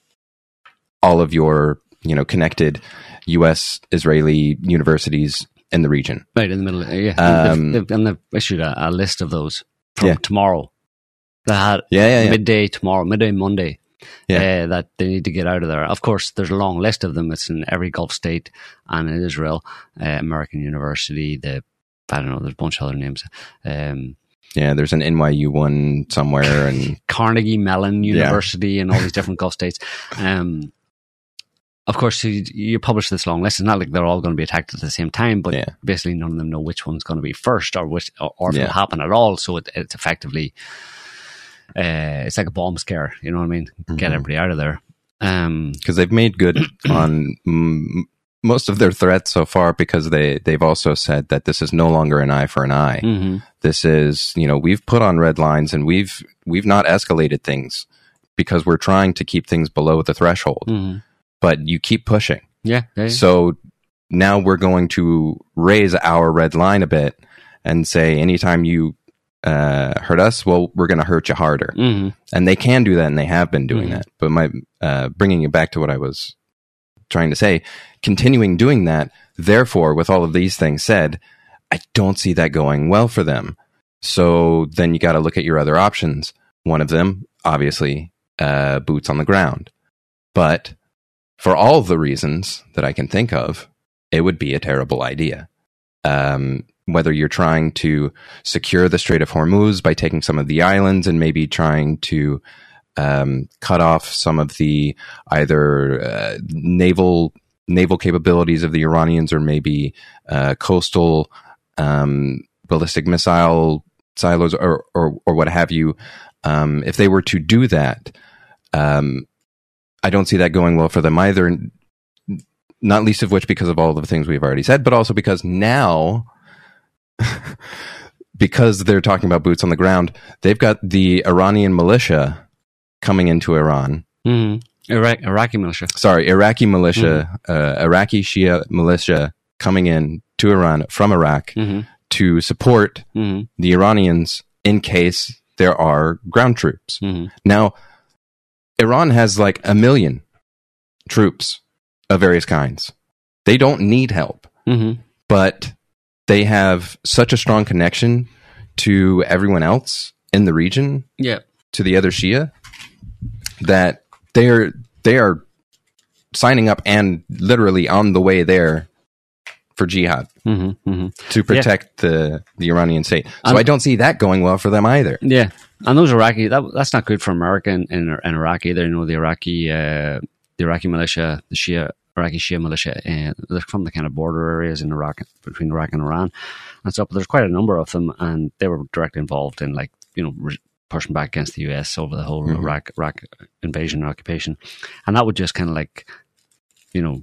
all of your, you know, connected U S Israeli universities in the region. Right, in the middle. Yeah. Um, they've, they've, and they've issued a, a list of those from yeah. tomorrow. They had yeah, yeah, yeah. midday tomorrow, midday Monday, yeah. uh, that they need to get out of there. Of course, there's a long list of them. It's in every Gulf state and in Israel, uh, American University, the, I don't know, there's a bunch of other names. Um, Yeah, there's an N Y U one somewhere, and Carnegie Mellon University, yeah. and all these different Gulf states. Um, of course, you, you publish this long list. It's not like they're all going to be attacked at the same time, but yeah. basically none of them know which one's going to be first, or which, or, or if yeah. it'll happen at all. So it, it's effectively, uh, it's like a bomb scare. You know what I mean? Mm-hmm. Get everybody out of there. Um, because they've made good on m- most of their threats so far, because they they've also said that this is no longer an eye for an eye. Mm-hmm. This is, you know, we've put on red lines, and we've we've not escalated things because we're trying to keep things below the threshold. Mm-hmm. But you keep pushing. Yeah, yeah. So now we're going to raise our red line a bit and say, anytime you uh, hurt us, well, we're going to hurt you harder. Mm-hmm. And they can do that, and they have been doing mm-hmm. that. But my uh, bringing it back to what I was trying to say, continuing doing that, therefore, with all of these things said, I don't see that going well for them. So then you got to look at your other options. One of them, obviously, uh, boots on the ground. But for all the reasons that I can think of, it would be a terrible idea. Um, whether you're trying to secure the Strait of Hormuz by taking some of the islands and maybe trying to um, cut off some of the either uh, naval naval capabilities of the Iranians, or maybe uh, coastal um, ballistic missile silos, or, or, or what have you. Um, if they were to do that, um, I don't see that going well for them either, not least of which because of all the things we've already said, but also because now, because they're talking about boots on the ground, they've got the Iranian militia coming into Iran. Mm-hmm. Iraq, Iraqi militia. Sorry, Iraqi militia, mm-hmm. uh, Iraqi Shia militia coming in to Iran from Iraq mm-hmm. to support mm-hmm. the Iranians in case there are ground troops. Mm-hmm. Now, Iran has like a million troops of various kinds. They don't need help, mm-hmm. but they have such a strong connection to everyone else in the region, yeah. to the other Shia, that they are they are signing up and literally on the way there for jihad mm-hmm, mm-hmm. to protect yeah. the, the Iranian state. So and, I don't see that going well for them either. Yeah. And those Iraqi, that, that's not good for America in, in, in Iraq either. You know, the Iraqi, uh, the Iraqi militia, the Shia, Iraqi Shia militia, uh, they're from the kind of border areas in Iraq, between Iraq and Iran. And so, but there's quite a number of them, and they were directly involved in, like, you know, re- pushing back against the U S over the whole mm-hmm. Iraq, Iraq invasion and occupation. And that would just kind of like, you know,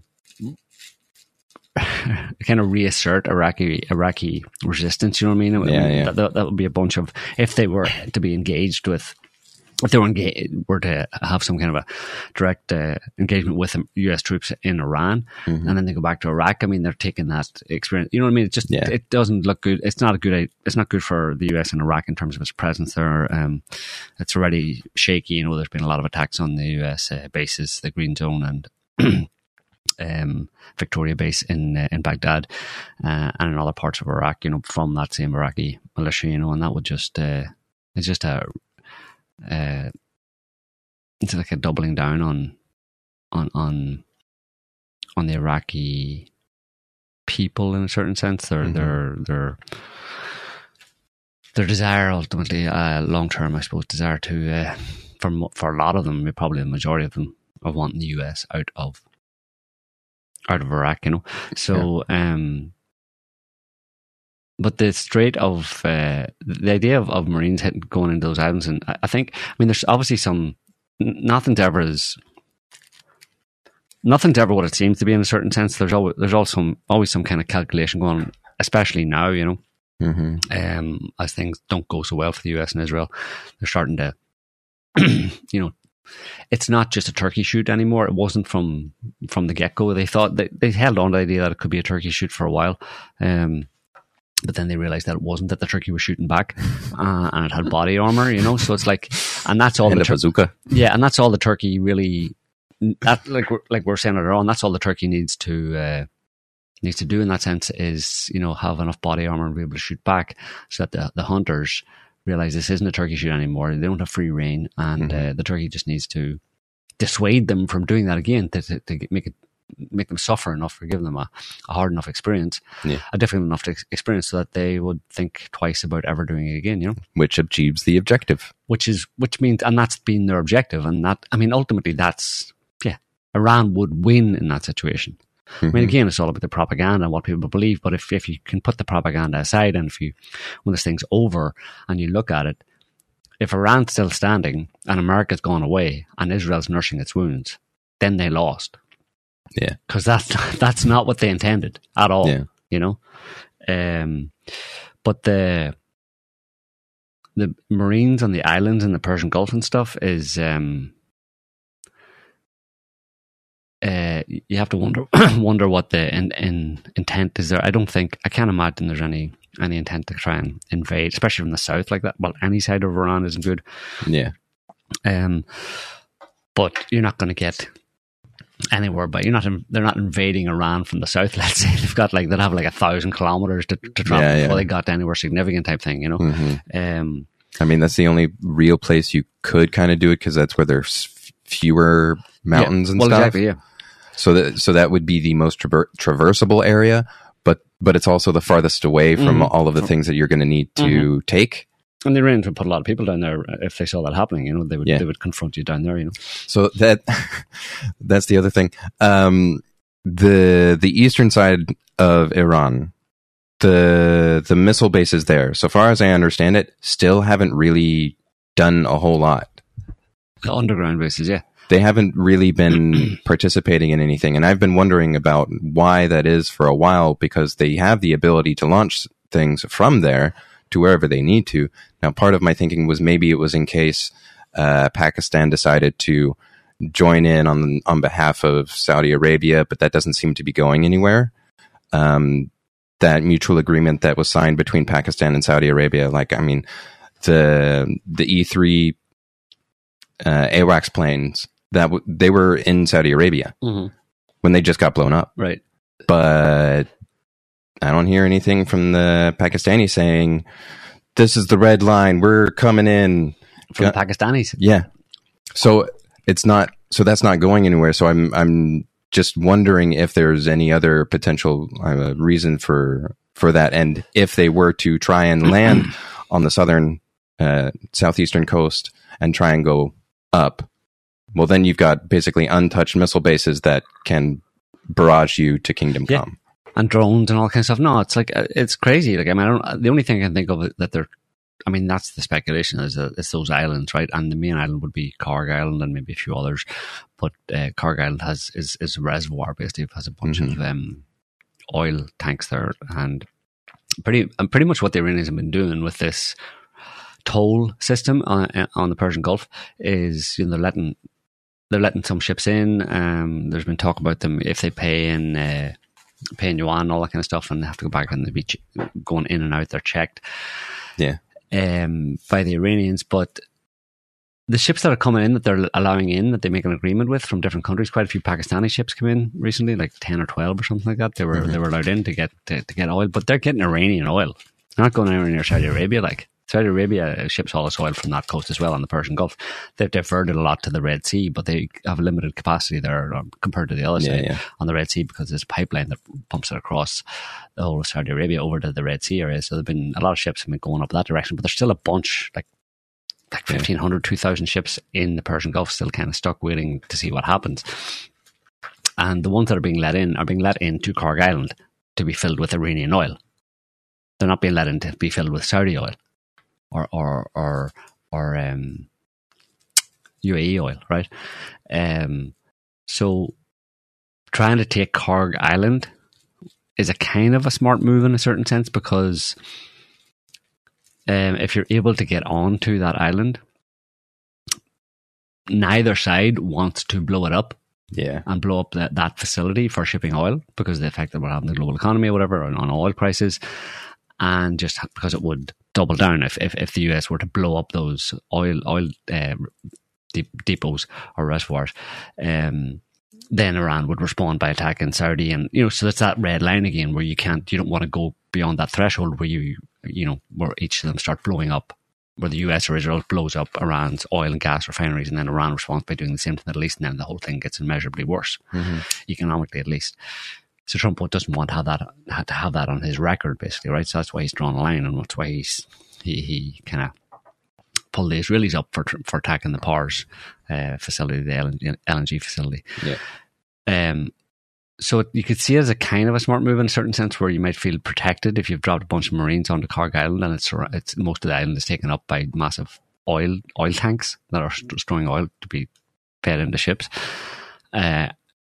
kind of reassert Iraqi Iraqi resistance. You know what I mean? Yeah, yeah. That, that would be a bunch of, if they were to be engaged with, if they were engaged, were to have some kind of a direct uh, engagement with U S troops in Iran, mm-hmm. and then they go back to Iraq. I mean, they're taking that experience. You know what I mean? It just yeah. it doesn't look good. It's not a good. It's not good for the U S and Iraq in terms of its presence there. Um, it's already shaky. You know, there's been a lot of attacks on the U S uh, bases, the Green Zone and um, Victoria base in uh, in Baghdad, uh, and in other parts of Iraq. You know, from that same Iraqi militia. You know, and that would just uh, it's just a Uh, it's like a doubling down on on on on the Iraqi people in a certain sense. Their mm-hmm. their their their desire, ultimately, uh, long term, I suppose, desire to uh, for for a lot of them, probably the majority of them, of wanting the U S out of out of Iraq. You know, so. Yeah. Um, But the Strait of uh, the idea of, of Marines hitting, going into those islands, and I, I think, I mean, there's obviously some nothing's ever as nothing's ever what it seems to be in a certain sense. There's always there's also some, always some kind of calculation going on, especially now, you know, mm-hmm. um, as things don't go so well for the U S and Israel. They're starting to, you know, it's not just a turkey shoot anymore. It wasn't from from the get go. They thought they they held on to the idea that it could be a turkey shoot for a while. Um, But then they realized that it wasn't, that the turkey was shooting back, uh, and it had body armor, you know. So it's like, and that's all and the tur- bazooka. Yeah, and that's all the turkey really. That like we're, like we're saying earlier on, that's all the turkey needs to uh, needs to do in that sense is, you know, have enough body armor and be able to shoot back, so that the the hunters realize this isn't a turkey shoot anymore. They don't have free rein, and mm-hmm. uh, the turkey just needs to dissuade them from doing that again to to, to make it. make them suffer enough for giving them a, a hard enough experience, yeah. a difficult enough experience, so that they would think twice about ever doing it again, you know? Which achieves the objective. Which is, which means, and that's been their objective, and that, I mean, ultimately that's, yeah, Iran would win in that situation. Mm-hmm. I mean, again, it's all about the propaganda and what people believe, but if, if you can put the propaganda aside, and if you, when this thing's over and you look at it, if Iran's still standing and America's gone away and Israel's nursing its wounds, then they lost. Yeah, because that's that's not what they intended at all. Yeah. You know, um, but the the Marines on the islands in the Persian Gulf and stuff is um, uh, you have to wonder wonder what the in, in intent is there. I don't think I can't imagine there's any any intent to try and invade, especially from the south like that. Well, any side of Iran isn't good. Yeah, um, but you're not going to get anywhere, but you're not. In, they're not invading Iran from the south. Let's say they've got like they'd have like a thousand kilometers to, to travel yeah, yeah. before they got to anywhere significant, type thing. You know. Mm-hmm. Um, I mean, that's the only real place you could kind of do it, because that's where there's fewer mountains yeah. and well, stuff. Exactly. Yeah. So that so that would be the most traver- traversable area, but but it's also the farthest away from mm-hmm. all of the things that you're going to need to mm-hmm. take. And the Iranians would put a lot of people down there if they saw that happening. You know, they would yeah. they would confront you down there. You know, so that that's the other thing. Um, the the eastern side of Iran, the the missile bases there, so far as I understand it, still haven't really done a whole lot. The underground bases, yeah, they haven't really been participating in anything, and I've been wondering about why that is for a while, because they have the ability to launch things from there to wherever they need to. Now, part of my thinking was maybe it was in case uh, Pakistan decided to join in on on behalf of Saudi Arabia, but that doesn't seem to be going anywhere. Um, that mutual agreement that was signed between Pakistan and Saudi Arabia, like, I mean, the the E three uh, AWACS planes, that w- they were in Saudi Arabia mm-hmm. when they just got blown up. Right. But I don't hear anything from the Pakistanis saying, this is the red line, we're coming in. From the Pakistanis? Yeah. So it's not, so that's not going anywhere. So I'm, I'm just wondering if there's any other potential uh, reason for for that, and if they were to try and land on the southern, uh, southeastern coast and try and go up, well, then you've got basically untouched missile bases that can barrage you to Kingdom yeah. Come. And drones and all kinds of stuff. No, it's like, it's crazy. Like, I mean, I don't, the only thing I can think of is that they're, I mean, that's the speculation, is that it's those islands, right? And the main island would be Karg Island and maybe a few others. But uh, Karg Island has is, is a reservoir, basically. It has a bunch mm-hmm. of um, oil tanks there. And pretty and pretty much what the Iranians have been doing with this toll system on, on the Persian Gulf is, you know, they're letting, they're letting some ships in. Um, there's been talk about them, if they pay in, uh, pay in yuan, all that kind of stuff, and they have to go back and they be ch- going in and out, they're checked. Yeah. Um, by the Iranians, but the ships that are coming in, that they're allowing in, that they make an agreement with from different countries, quite a few Pakistani ships come in recently, like ten or twelve or something like that. They were mm-hmm. they were allowed in to get to, to get oil, but they're getting Iranian oil. They're not going anywhere near Saudi Arabia. Like Saudi Arabia ships all its oil from that coast as well on the Persian Gulf. They've diverted a lot to the Red Sea, but they have a limited capacity there um, compared to the other yeah, side yeah. on the Red Sea, because there's a pipeline that pumps it across the whole of Saudi Arabia over to the Red Sea area. So there've been a lot of ships have been going up that direction, but there's still a bunch, like like fifteen hundred, two thousand ships in the Persian Gulf still kind of stuck waiting to see what happens. And the ones that are being let in are being let in to Karg Island to be filled with Iranian oil. They're not being let in to be filled with Saudi oil or or or, or um, U A E oil, right? Um, so trying to take Karg Island is a kind of a smart move in a certain sense, because Um, if you're able to get onto that island, neither side wants to blow it up, yeah, and blow up that, that facility for shipping oil, because of the effect that we're having on the global economy or whatever on, on oil prices, and just because it would double down if, if, if the U S were to blow up those oil oil uh, depots or reservoirs. Um, then Iran would respond by attacking Saudi, and you know, so it's that red line again where you can't, you don't want to go beyond that threshold where you, you know, where each of them start blowing up, where the U S or Israel blows up Iran's oil and gas refineries, and then Iran responds by doing the same to the Middle East, and then the whole thing gets immeasurably worse, mm-hmm. economically at least. So Trump doesn't want to have that to have that on his record, basically, right? So that's why he's drawn a line, and that's why he's he he kind of pulled the Israelis up for for attacking the Pars uh, facility, the L N G facility. Yeah. Um. So you could see it as a kind of a smart move in a certain sense, where you might feel protected if you've dropped a bunch of Marines onto Karg Island, and it's it's most of the island is taken up by massive oil oil tanks that are storing oil to be fed into ships. Uh,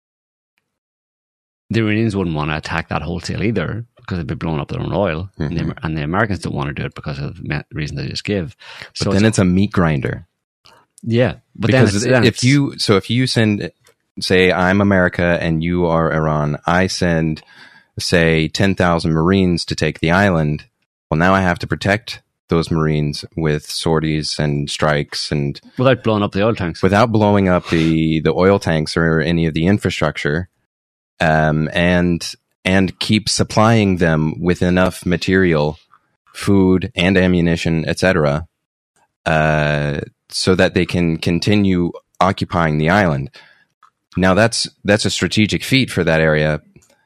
the Iranians wouldn't want to attack that wholesale either, because they'd be blowing up their own oil, mm-hmm. and, the, and the Americans don't want to do it because of the reason they just give. But so then it's, it's a meat grinder. Yeah, but because then, it's, then if it's, you so if you send. Say I'm America and you are Iran. I send, say, ten thousand Marines to take the island. Well, now I have to protect those Marines with sorties and strikes, and without blowing up the oil tanks. Without blowing up the, the oil tanks or any of the infrastructure, um, and and keep supplying them with enough material, food and ammunition, et cetera, uh, so that they can continue occupying the island. Now that's that's a strategic feat for that area,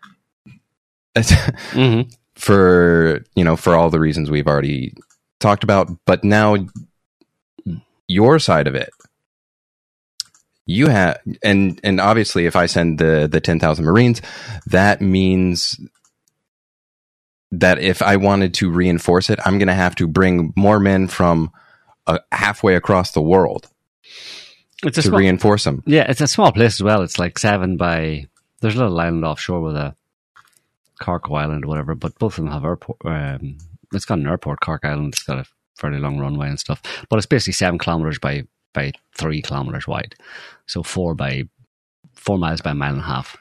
mm-hmm. for you know for all the reasons we've already talked about. But now your side of it, you have, and and obviously, if I send the the ten thousand Marines, that means that if I wanted to reinforce it, I'm going to have to bring more men from uh, halfway across the world. It's a to small, reinforce them. Yeah, it's a small place as well. It's like seven by... There's a little island offshore with a Carco Island or whatever, but both of them have airport. Um, it's got an airport, Cork Island. It's got a fairly long runway and stuff. But it's basically seven kilometres by, by three kilometres wide. So four by... Four miles by a mile and a half.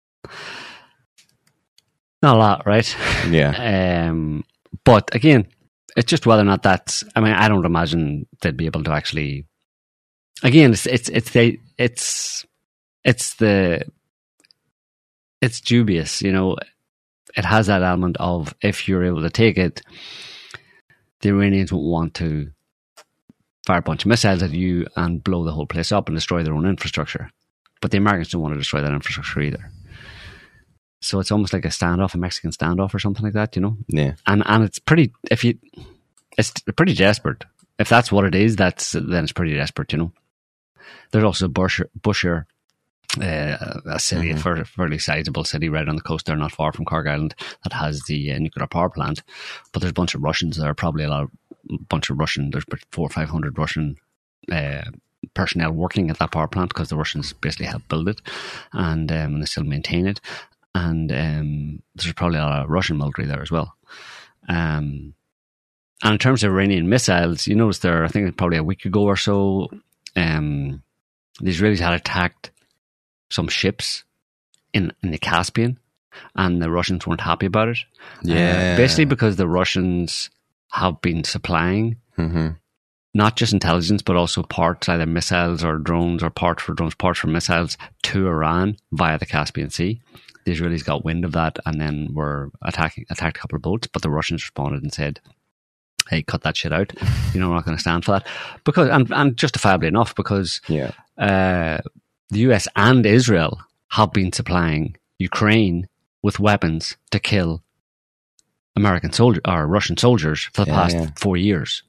Not a lot, right? Yeah. um, but again, it's just whether or not that's... I mean, I don't imagine they'd be able to actually... Again, it's it's it's the it's it's the it's dubious, you know. It has that element of, if you're able to take it, the Iranians won't want to fire a bunch of missiles at you and blow the whole place up and destroy their own infrastructure. but the Americans don't want to destroy that infrastructure either. So it's almost like a standoff, a Mexican standoff or something like that, you know? Yeah. And and it's pretty, if you, it's pretty desperate. If that's what it is, that's then it's pretty desperate, you know? There's also Bushehr, Bushehr uh, a city, mm-hmm. a fairly sizable city right on the coast there, not far from Cork Island, that has the uh, nuclear power plant. But there's a bunch of Russians there, probably a lot of, bunch of Russian, there's four or five hundred Russian uh, personnel working at that power plant because the Russians basically helped build it, and um, they still maintain it. And um, there's probably a lot of Russian military there as well. Um, and in terms of Iranian missiles, you notice there, I think probably a week ago or so, um, the Israelis had attacked some ships in, in the Caspian, and the Russians weren't happy about it. Yeah. Uh, basically because the Russians have been supplying mm-hmm. not just intelligence, but also parts, either missiles or drones, or parts for drones, parts for missiles, to Iran via the Caspian Sea. The Israelis got wind of that and then were attacking, attacked a couple of boats, but the Russians responded and said, hey, cut that shit out. You know, we're not going to stand for that. Because, and, and justifiably enough, because yeah. uh, the U S and Israel have been supplying Ukraine with weapons to kill American soldiers or Russian soldiers for the yeah, past yeah. four years.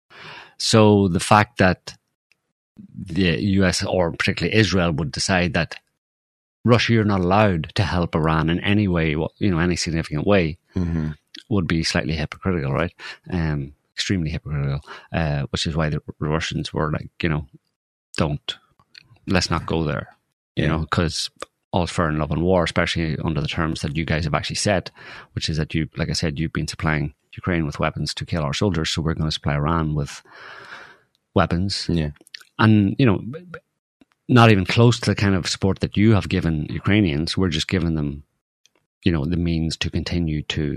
So the fact that the U S or particularly Israel would decide that Russia, you're not allowed to help Iran in any way, you know, any significant way, mm-hmm. would be slightly hypocritical, right? Um, extremely hypocritical, uh, which is why the Russians were like, you know, don't, let's not go there, you yeah. know, because all's fair in love and war, especially under the terms that you guys have actually set, which is that you, like I said, you've been supplying Ukraine with weapons to kill our soldiers, so we're going to supply Iran with weapons. Yeah. And, you know, not even close to the kind of support that you have given Ukrainians. We're just giving them, you know, the means to continue to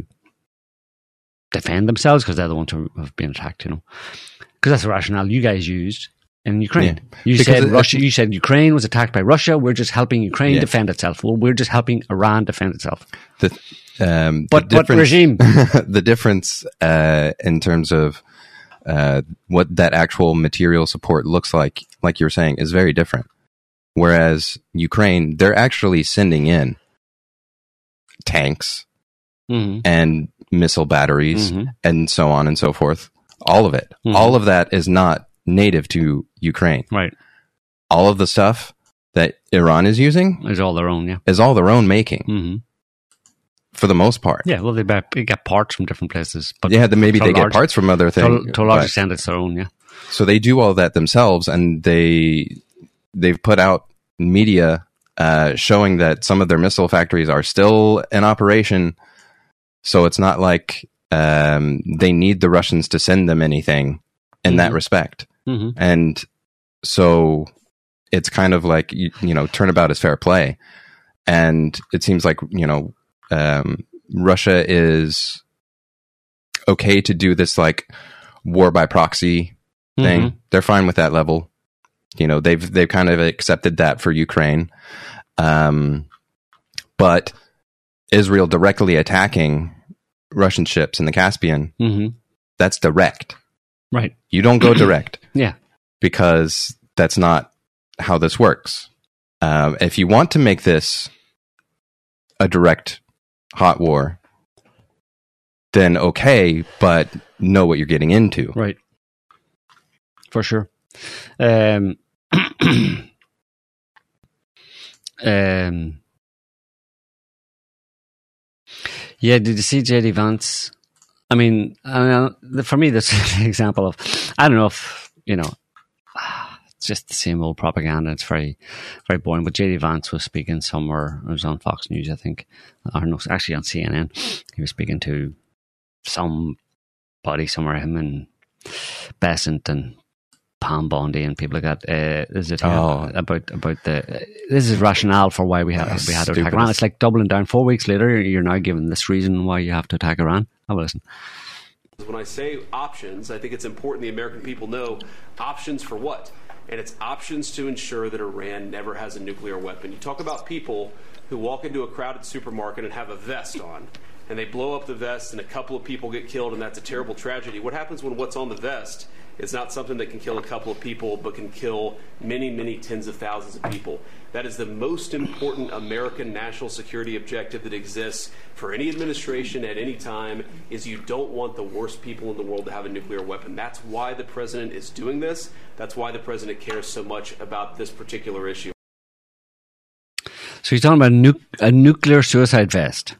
defend themselves because they're the ones who have been attacked, you know. Because that's the rationale you guys used in Ukraine. Yeah. You because said Russia. You said Ukraine was attacked by Russia. We're just helping Ukraine yeah. defend itself. Well, we're just helping Iran defend itself. The, um, but the what regime? The difference uh, in terms of uh, what that actual material support looks like, like you were saying, is very different. Whereas Ukraine, they're actually sending in tanks mm-hmm. and missile batteries mm-hmm. and so on and so forth. All of it. Mm-hmm. All of that is not native to Ukraine. Right. All of the stuff that Iran is using is all their own, yeah. Is all their own making. Mm-hmm. For the most part. Yeah, well, they, buy, they get parts from different places. But yeah, then maybe they large, get parts from other things. To, to a large extent, it's their own, yeah. So they do all that themselves, and they... They've put out media uh, showing that some of their missile factories are still in operation. So it's not like um, they need the Russians to send them anything in mm-hmm. that respect. Mm-hmm. And so it's kind of like, you, you know, turnabout is fair play. And it seems like, you know, um, Russia is okay to do this like war by proxy thing. Mm-hmm. They're fine with that level. You know, they've they've kind of accepted that for Ukraine, um, but Israel directly attacking Russian ships in the Caspian, mm-hmm. that's direct. Right. You don't go direct. Yeah. Because that's not how this works. Um, if you want to make this a direct hot war, then okay, but know what you're getting into. Right. For sure. Um, um, yeah, did you see J D Vance? I mean, I mean, for me, that's an example of, I don't know if, you know, it's just the same old propaganda. It's very, very boring. But J D Vance was speaking somewhere. It was on Fox News, I think. Or no, actually on C N N. He was speaking to somebody somewhere, him and Besant and Pam Bondi and people like that. Uh, this is it oh. about about the uh, this is rationale for why we have we had to attack Iran. It's like doubling down. Four weeks later, you're now giving this reason why you have to attack Iran. Have a listen. When I say options, I think it's important the American people know options for what, and it's options to ensure that Iran never has a nuclear weapon. You talk about people who walk into a crowded supermarket and have a vest on, and they blow up the vest, and a couple of people get killed, and that's a terrible tragedy. What happens when what's on the vest It's not something that can kill a couple of people, but can kill many, many tens of thousands of people. That is the most important American national security objective that exists for any administration at any time, is you don't want the worst people in the world to have a nuclear weapon. That's why the president is doing this. That's why the president cares so much about this particular issue. So you're talking about a, nu- a nuclear suicide vest.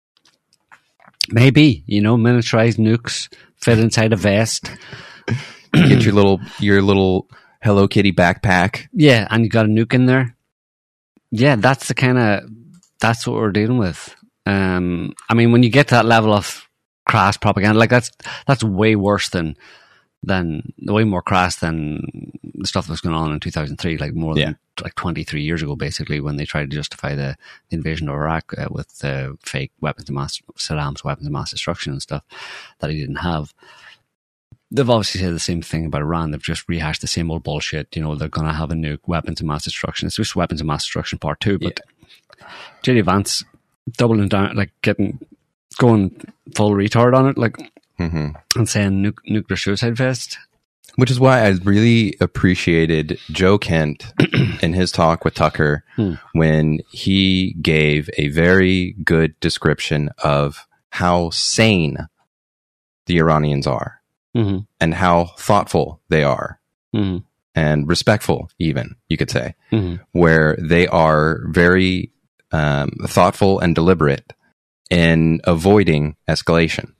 Maybe, you know, miniaturized nukes fit inside a vest. Get your little your little Hello Kitty backpack. Yeah, and you got a nuke in there. Yeah, that's the kind of that's what we're dealing with. Um, I mean, when you get to that level of crass propaganda, like that's that's way worse than than way more crass than the stuff that was going on in two thousand three, like more than yeah. like twenty-three years ago, basically, when they tried to justify the, the invasion of Iraq uh, with uh, fake weapons of mass, Saddam's weapons of mass destruction and stuff that he didn't have. They've obviously said the same thing about Iran. They've just rehashed the same old bullshit. You know, they're going to have a nuke, weapons of mass destruction. It's just weapons of mass destruction part two. But yeah. J D Vance doubling down, like getting, going full retard on it, like, mm-hmm. and saying nu- nuclear suicide vest. Which is why I really appreciated Joe Kent in his talk with Tucker hmm. when he gave a very good description of how sane the Iranians are. Mm-hmm. And how thoughtful they are, mm-hmm. and respectful, even, you could say, mm-hmm. where they are very um, thoughtful and deliberate in avoiding escalation.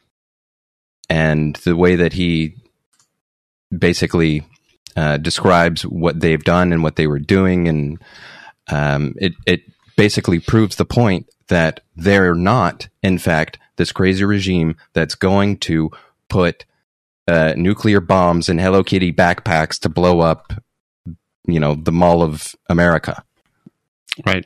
And the way that he basically uh, describes what they've done and what they were doing, and um, it, it basically proves the point that they're not, in fact, this crazy regime that's going to put Uh, nuclear bombs and Hello Kitty backpacks to blow up, you know, the Mall of America. Right.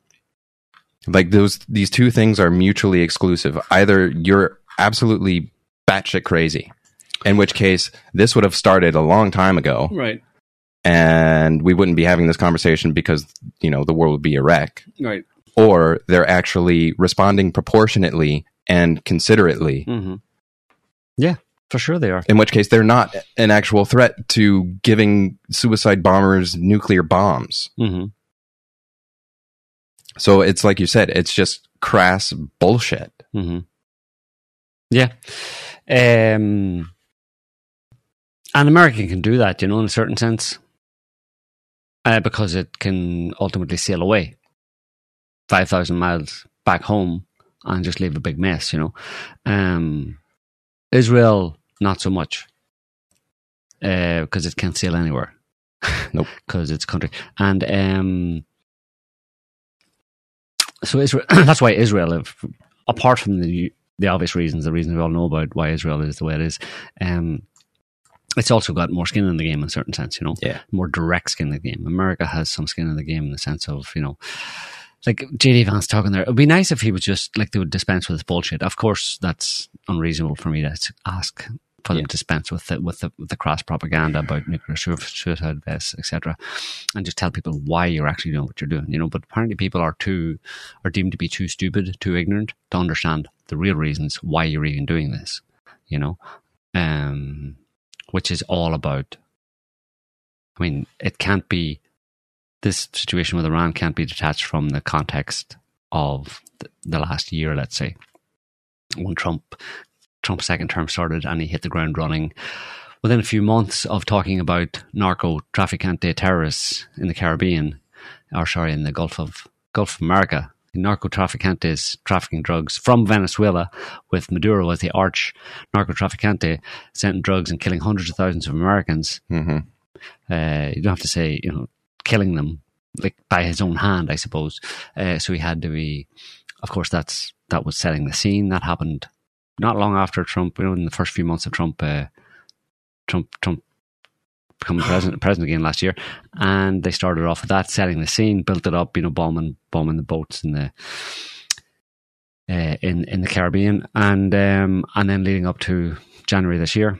Like those, these two things are mutually exclusive. Either you're absolutely batshit crazy, in which case this would have started a long time ago. Right. And we wouldn't be having this conversation because, you know, the world would be a wreck. Right. Or they're actually responding proportionately and considerately. Mm-hmm. Yeah. For sure they are. In which case, they're not an actual threat to giving suicide bombers nuclear bombs. Mm-hmm. So it's like you said, it's just crass bullshit. Mm-hmm. Yeah. Um, and America can do that, you know, in a certain sense, uh, because it can ultimately sail away five thousand miles back home and just leave a big mess, you know. Um, Israel... Not so much, because uh, it can't sail anywhere. Nope. Because it's country. And um, so Israel, that's why Israel, if, apart from the the obvious reasons, the reasons we all know about why Israel is the way it is, um, it's also got more skin in the game in a certain sense, you know? Yeah. More direct skin in the game. America has some skin in the game in the sense of, you know, like J D Vance talking there. It would be nice if he would just, like, they would dispense with this bullshit. Of course, that's unreasonable for me to ask for them yeah. to dispense with the, with the with the cross propaganda about nuclear suicide vests, et cetera, and just tell people why you're actually doing what you're doing, you know. But apparently, people are too are deemed to be too stupid, too ignorant to understand the real reasons why you're even doing this, you know. Um, which is all about. I mean, it can't be. This situation with Iran can't be detached from the context of the, the last year, let's say, when Trump. Trump's second term started and he hit the ground running within a few months of talking about narco trafficante terrorists in the Caribbean, or sorry, in the Gulf of Gulf of America. Narco traficantes trafficking drugs from Venezuela, with Maduro as the arch narco traficante, sending drugs and killing hundreds of thousands of Americans. Mm-hmm. Uh, you don't have to say, you know, killing them like by his own hand, I suppose. Uh, so he had to be, of course, that's that was setting the scene. That happened not long after Trump, you know, in the first few months of Trump, uh, Trump, Trump becoming president, president again last year, and they started off with that, setting the scene, built it up, you know, bombing, bombing the boats in the uh, in in the Caribbean, and um, and then leading up to January this year,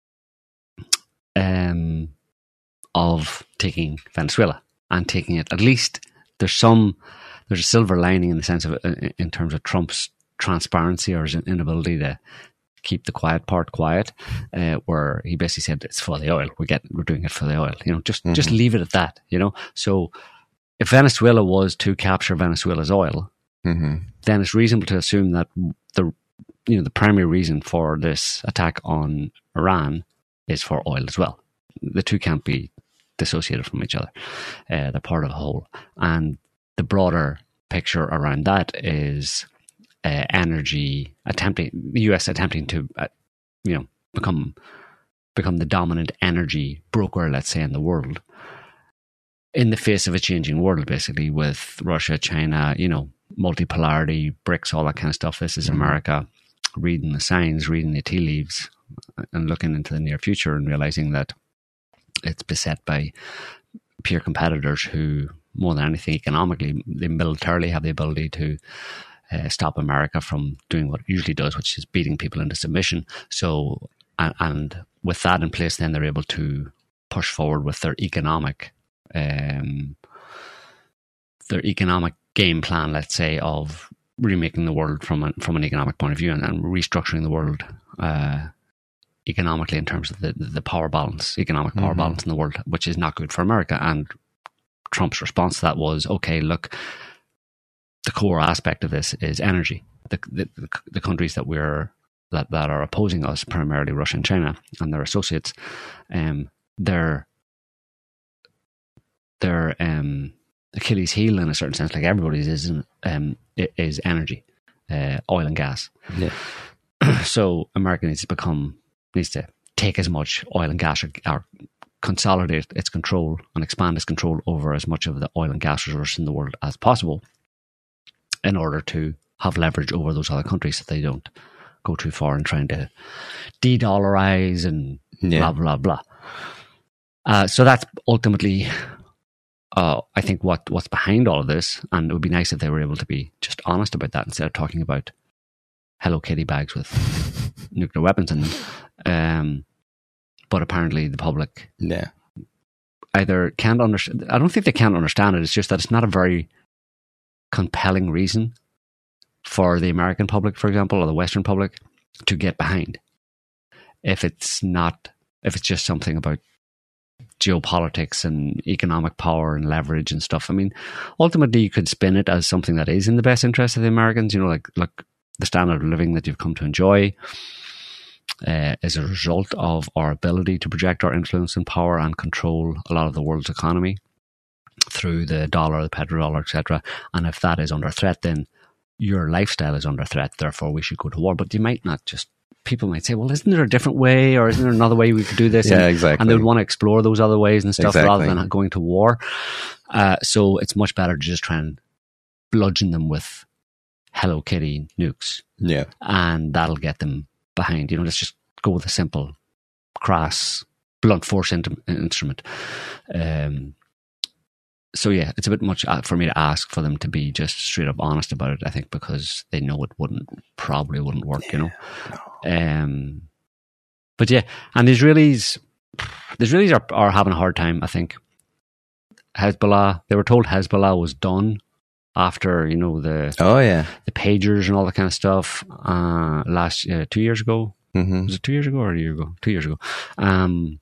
um, of taking Venezuela and taking it. At least there's some, there's a silver lining in the sense of, in terms of Trump's transparency or his inability to keep the quiet part quiet, uh, where he basically said it's for the oil. We get we're doing it for the oil. You know, just mm-hmm. just leave it at that. You know, so if Venezuela was to capture Venezuela's oil, mm-hmm. then it's reasonable to assume that the you know the primary reason for this attack on Iran is for oil as well. The two can't be dissociated from each other. Uh, they're part of a whole, and the broader picture around that is uh, energy attempting the U S attempting to uh, you know become become the dominant energy broker, let's say, in the world, in the face of a changing world, basically, with Russia, China, you know, multipolarity, BRICS, all that kind of stuff. This is mm-hmm. America reading the signs, reading the tea leaves, and looking into the near future and realizing that it's beset by peer competitors who, more than anything economically, they militarily have the ability to uh, stop America from doing what it usually does, which is beating people into submission. So, and, and with that in place, then they're able to push forward with their economic, um, their economic game plan, let's say, of remaking the world from an, from an economic point of view, and, and restructuring the world uh, economically in terms of the, the power balance, economic power mm-hmm. balance in the world, which is not good for America. And Trump's response to that was, okay, look, the core aspect of this is energy. The the, the countries that we're that, that are opposing us, primarily Russia and China and their associates, um, their their um, Achilles heel, in a certain sense, like everybody's, is um, is energy, uh, oil and gas. Yeah. So America needs to become needs to take as much oil and gas or, or consolidate its control and expand its control over as much of the oil and gas resources in the world as possible, in order to have leverage over those other countries so they don't go too far in trying to de-dollarize and yeah. blah, blah, blah. Uh, so that's ultimately, uh, I think, what what's behind all of this. And it would be nice if they were able to be just honest about that instead of talking about Hello Kitty bags with nuclear weapons in them. Um, but apparently the public yeah. either can't understand. I don't think they can't understand it. It's just that it's not a very compelling reason for the American public, for example, or the Western public to get behind. If it's not, if it's just something about geopolitics and economic power and leverage and stuff. I mean, ultimately you could spin it as something that is in the best interest of the Americans, you know, like, like the standard of living that you've come to enjoy uh, is a result of our ability to project our influence and power and control a lot of the world's economy through the dollar, the petrodollar, et cetera. And if that is under threat, then your lifestyle is under threat. Therefore, we should go to war. But you might not just, people might say, well, isn't there a different way, or isn't there another way we could do this? Yeah, and, exactly. And they would want to explore those other ways and stuff exactly. rather than going to war. Uh, so it's much better to just try and bludgeon them with Hello Kitty nukes. Yeah. And that'll get them behind. You know, let's just go with a simple, crass, blunt force in- instrument. Um, so yeah, it's a bit much for me to ask for them to be just straight up honest about it, I think, because they know it wouldn't, probably wouldn't work, yeah, you know. No. Um, but yeah, and the Israelis, the Israelis are, are having a hard time, I think. Hezbollah, they were told Hezbollah was done after, you know, the oh yeah the pagers and all that kind of stuff uh, last uh, two years ago. Mm-hmm. Was it two years ago or a year ago? Two years ago. Um,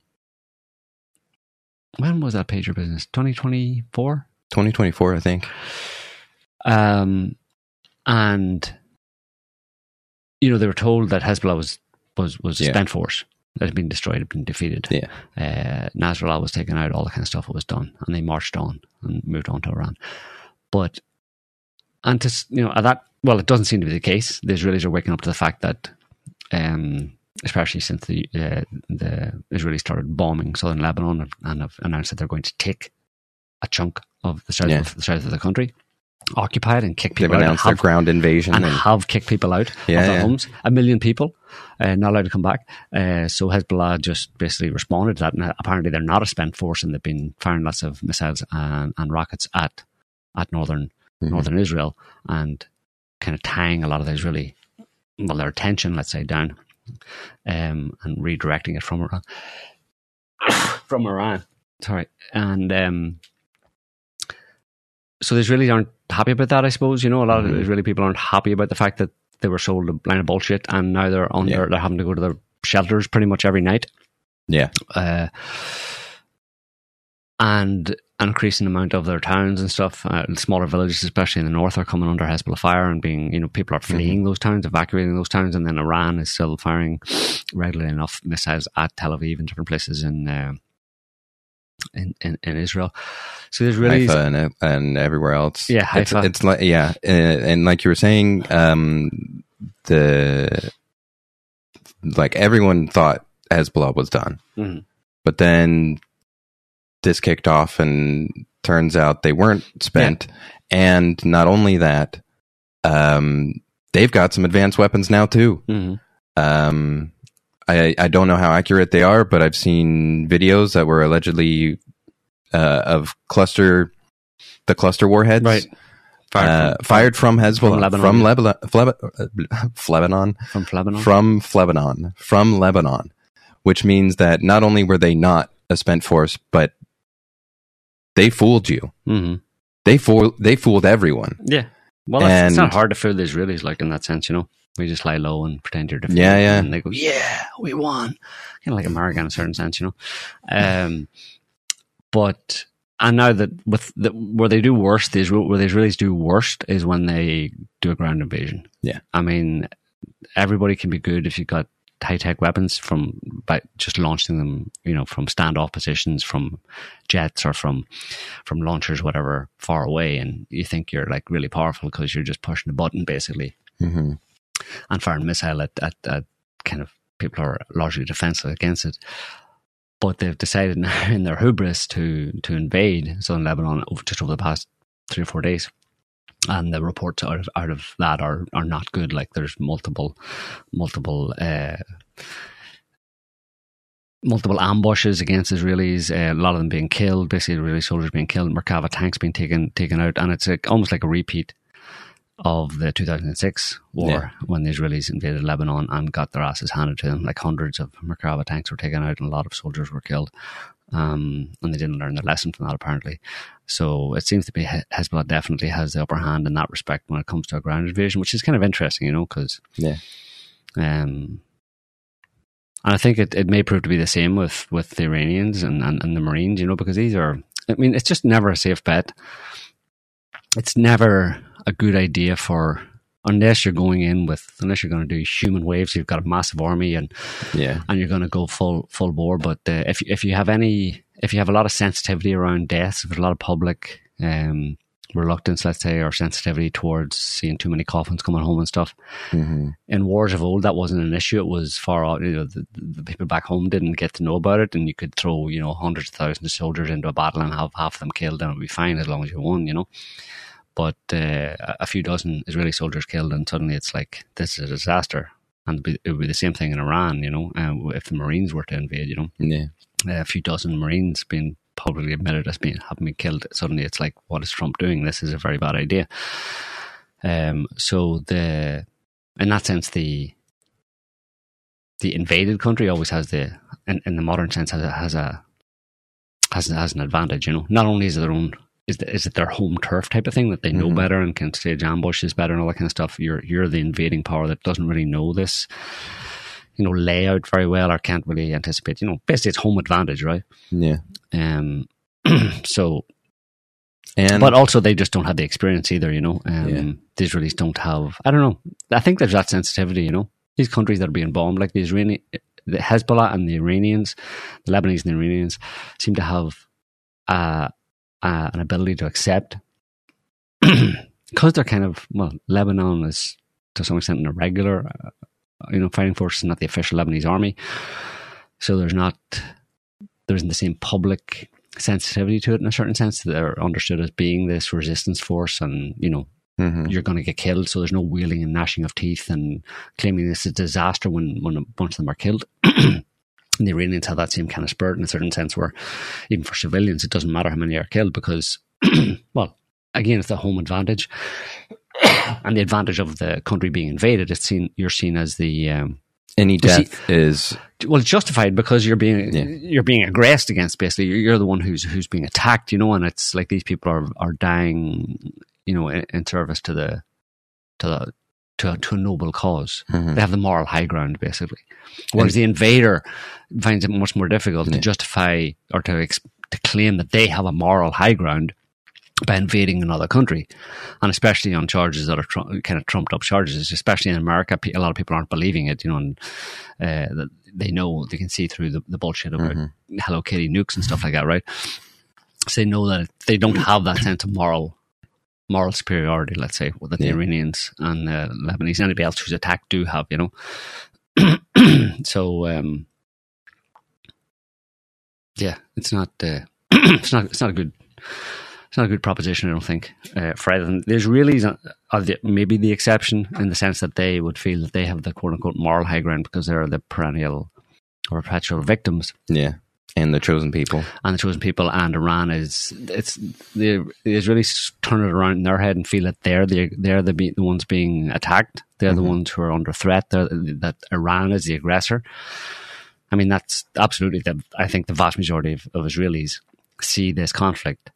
when was that pager business? twenty twenty-four twenty twenty-four, I think. Um, and you know, they were told that Hezbollah was was was a yeah. spent force that had been destroyed, had been defeated. Yeah. Uh, Nasrallah was taken out, all that kind of stuff was done, and they marched on and moved on to Iran. But and to you know, at that, well, it doesn't seem to be the case. The Israelis are waking up to the fact that, um, especially since the uh, the Israelis started bombing southern Lebanon and, and have announced that they're going to take a chunk of the south, yeah. of, the south of the country, occupy it and kick people They've out. announced and have, their ground invasion. And, and have kicked people out yeah, of their yeah. homes. A million people uh, not allowed to come back. Uh, so Hezbollah just basically responded to that. And apparently they're not a spent force, and they've been firing lots of missiles and, and rockets at at northern mm-hmm. northern Israel, and kind of tying a lot of the Israeli, well, their attention, let's say, down, um, and redirecting it from Iran. from Iran. Sorry. And um, so the Israelis aren't happy about that, I suppose. You know, a lot mm-hmm. of Israeli people aren't happy about the fact that they were sold a line of bullshit, and now they're under. Yeah. They're having to go to their shelters pretty much every night. Yeah, uh, and an increasing amount of their towns and stuff, uh, smaller villages, especially in the north, are coming under Hezbollah fire and being, you know, people are fleeing mm-hmm. those towns, evacuating those towns, and then Iran is still firing regularly enough missiles at Tel Aviv and different places in uh, in, in in Israel. So there's really Haifa and, and everywhere else. Yeah, Haifa. It's, it's like yeah, uh, and like you were saying, um, the like everyone thought Hezbollah was done, mm-hmm. but then this kicked off, and turns out they weren't spent. Yeah. And not only that, um, they've got some advanced weapons now too. Mm-hmm. Um, I I don't know how accurate they are, but I've seen videos that were allegedly uh, of cluster the cluster warheads, right? Fired, uh, from, fired from Hezbollah, from Lebanon, from Lebanon, from Lebanon, from Lebanon, from Lebanon, which means that not only were they not a spent force, but they fooled you. Mm-hmm. They fool. They fooled everyone. Yeah. Well, and, it's not hard to fool the Israelis, like in that sense, you know. We just lie low and pretend you're defeated. Yeah, yeah. And they go, "Yeah, we won." Kind of like America in a certain sense, you know. Um, but and now that with the, where they do worst, the Israel, where the Israelis do worst is when they do a ground invasion. Yeah. I mean, everybody can be good if you've got high-tech weapons from by just launching them, you know, from standoff positions, from jets or from from launchers, whatever, far away, and you think you're like really powerful because you're just pushing a button basically, mm-hmm. and firing a missile at, at, at kind of people who are largely defensive against it. But they've decided now in their hubris to to invade southern Lebanon over, just over the past three or four days. And the reports out of out of that are, are not good. Like there's multiple multiple uh, multiple ambushes against Israelis. Uh, a lot of them being killed. Basically, Israeli soldiers being killed. Merkava tanks being taken taken out, and it's like, almost like a repeat of the two thousand six war yeah. when the Israelis invaded Lebanon and got their asses handed to them. Like hundreds of Merkava tanks were taken out, and a lot of soldiers were killed. Um, and they didn't learn their lesson from that, apparently. So it seems to be Hezbollah definitely has the upper hand in that respect when it comes to a ground invasion, which is kind of interesting, you know, because yeah. Um, and I think it, it may prove to be the same with, with the Iranians and, and, and the Marines, you know, because these are, I mean, it's just never a safe bet. It's never a good idea for, unless you're going in with, unless you're going to do human waves, you've got a massive army and yeah, and you're going to go full full bore. But uh, if if you have any, if you have a lot of sensitivity around deaths, if there's a lot of public um, reluctance, let's say, or sensitivity towards seeing too many coffins coming home and stuff, mm-hmm. in wars of old, that wasn't an issue. It was far out. You know, the, the people back home didn't get to know about it, and you could throw, you know, hundreds of thousands of soldiers into a battle and have half of them killed, and it would be fine as long as you won, you know. But uh, a few dozen Israeli soldiers killed, and suddenly it's like, this is a disaster. And it would be the same thing in Iran, you know, uh, if the Marines were to invade, you know. Yeah. Uh, a few dozen Marines being publicly admitted as being having been killed. Suddenly it's like, what is Trump doing? This is a very bad idea. Um, so the in that sense, the the invaded country always has the, in, in the modern sense, has a, has a has has an advantage, you know. Not only is it their own, is, the, is it their home turf type of thing that they know mm-hmm. better and can stage ambushes better and all that kind of stuff. You're you're the invading power that doesn't really know this, you know, layout very well or can't really anticipate. You know, basically it's home advantage, right? Yeah. Um. So, and but also they just don't have the experience either. You know, um, yeah. the Israelis don't have. I don't know. I think there's that sensitivity. You know, these countries that are being bombed, like the Israeli, the Hezbollah and the Iranians, the Lebanese and the Iranians, seem to have uh, uh, an ability to accept because they're kind of, well, Lebanon is to some extent an irregular, uh, you know, fighting force, not the official Lebanese army, so there's not there isn't the same public sensitivity to it in a certain sense. They're understood as being this resistance force, and you know, mm-hmm. you're going to get killed, so there's no wailing and gnashing of teeth and claiming this is a disaster when, when a bunch of them are killed. And the Iranians have that same kind of spirit in a certain sense, where even for civilians it doesn't matter how many are killed because well, again, it's the home advantage and the advantage of the country being invaded. It's seen, you're seen as the um, any death see, is well, it's justified because you're being yeah. you're being aggressed against. Basically, you're, you're the one who's who's being attacked, you know. And it's like these people are are dying, you know, in, in service to the to the to a, to a noble cause. Mm-hmm. They have the moral high ground, basically. Whereas and, the invader finds it much more difficult yeah. to justify or to ex- to claim that they have a moral high ground by invading another country, and especially on charges that are tr- kind of trumped up charges. Especially in America, a lot of people aren't believing it. You know, and uh, they know they can see through the, the bullshit about mm-hmm. Hello Kitty nukes and stuff like that, right? So they know that they don't have that sense of moral moral superiority. Let's say that the yeah. Iranians and uh, Lebanese, anybody else who's attacked, do have. You know, so um, yeah, it's not. Uh, it's not. It's not a good. It's not a good proposition, I don't think, uh, for anything. The Israelis are the, maybe the exception in the sense that they would feel that they have the quote-unquote moral high ground because they're the perennial or perpetual victims. Yeah, and the chosen people. And the chosen people, and Iran is... it's the, the Israelis turn it around in their head and feel that they're the they're the, the ones being attacked. They're mm-hmm. the ones who are under threat. They're, that Iran is the aggressor. I mean, that's absolutely... The, I think the vast majority of, of Israelis see this conflict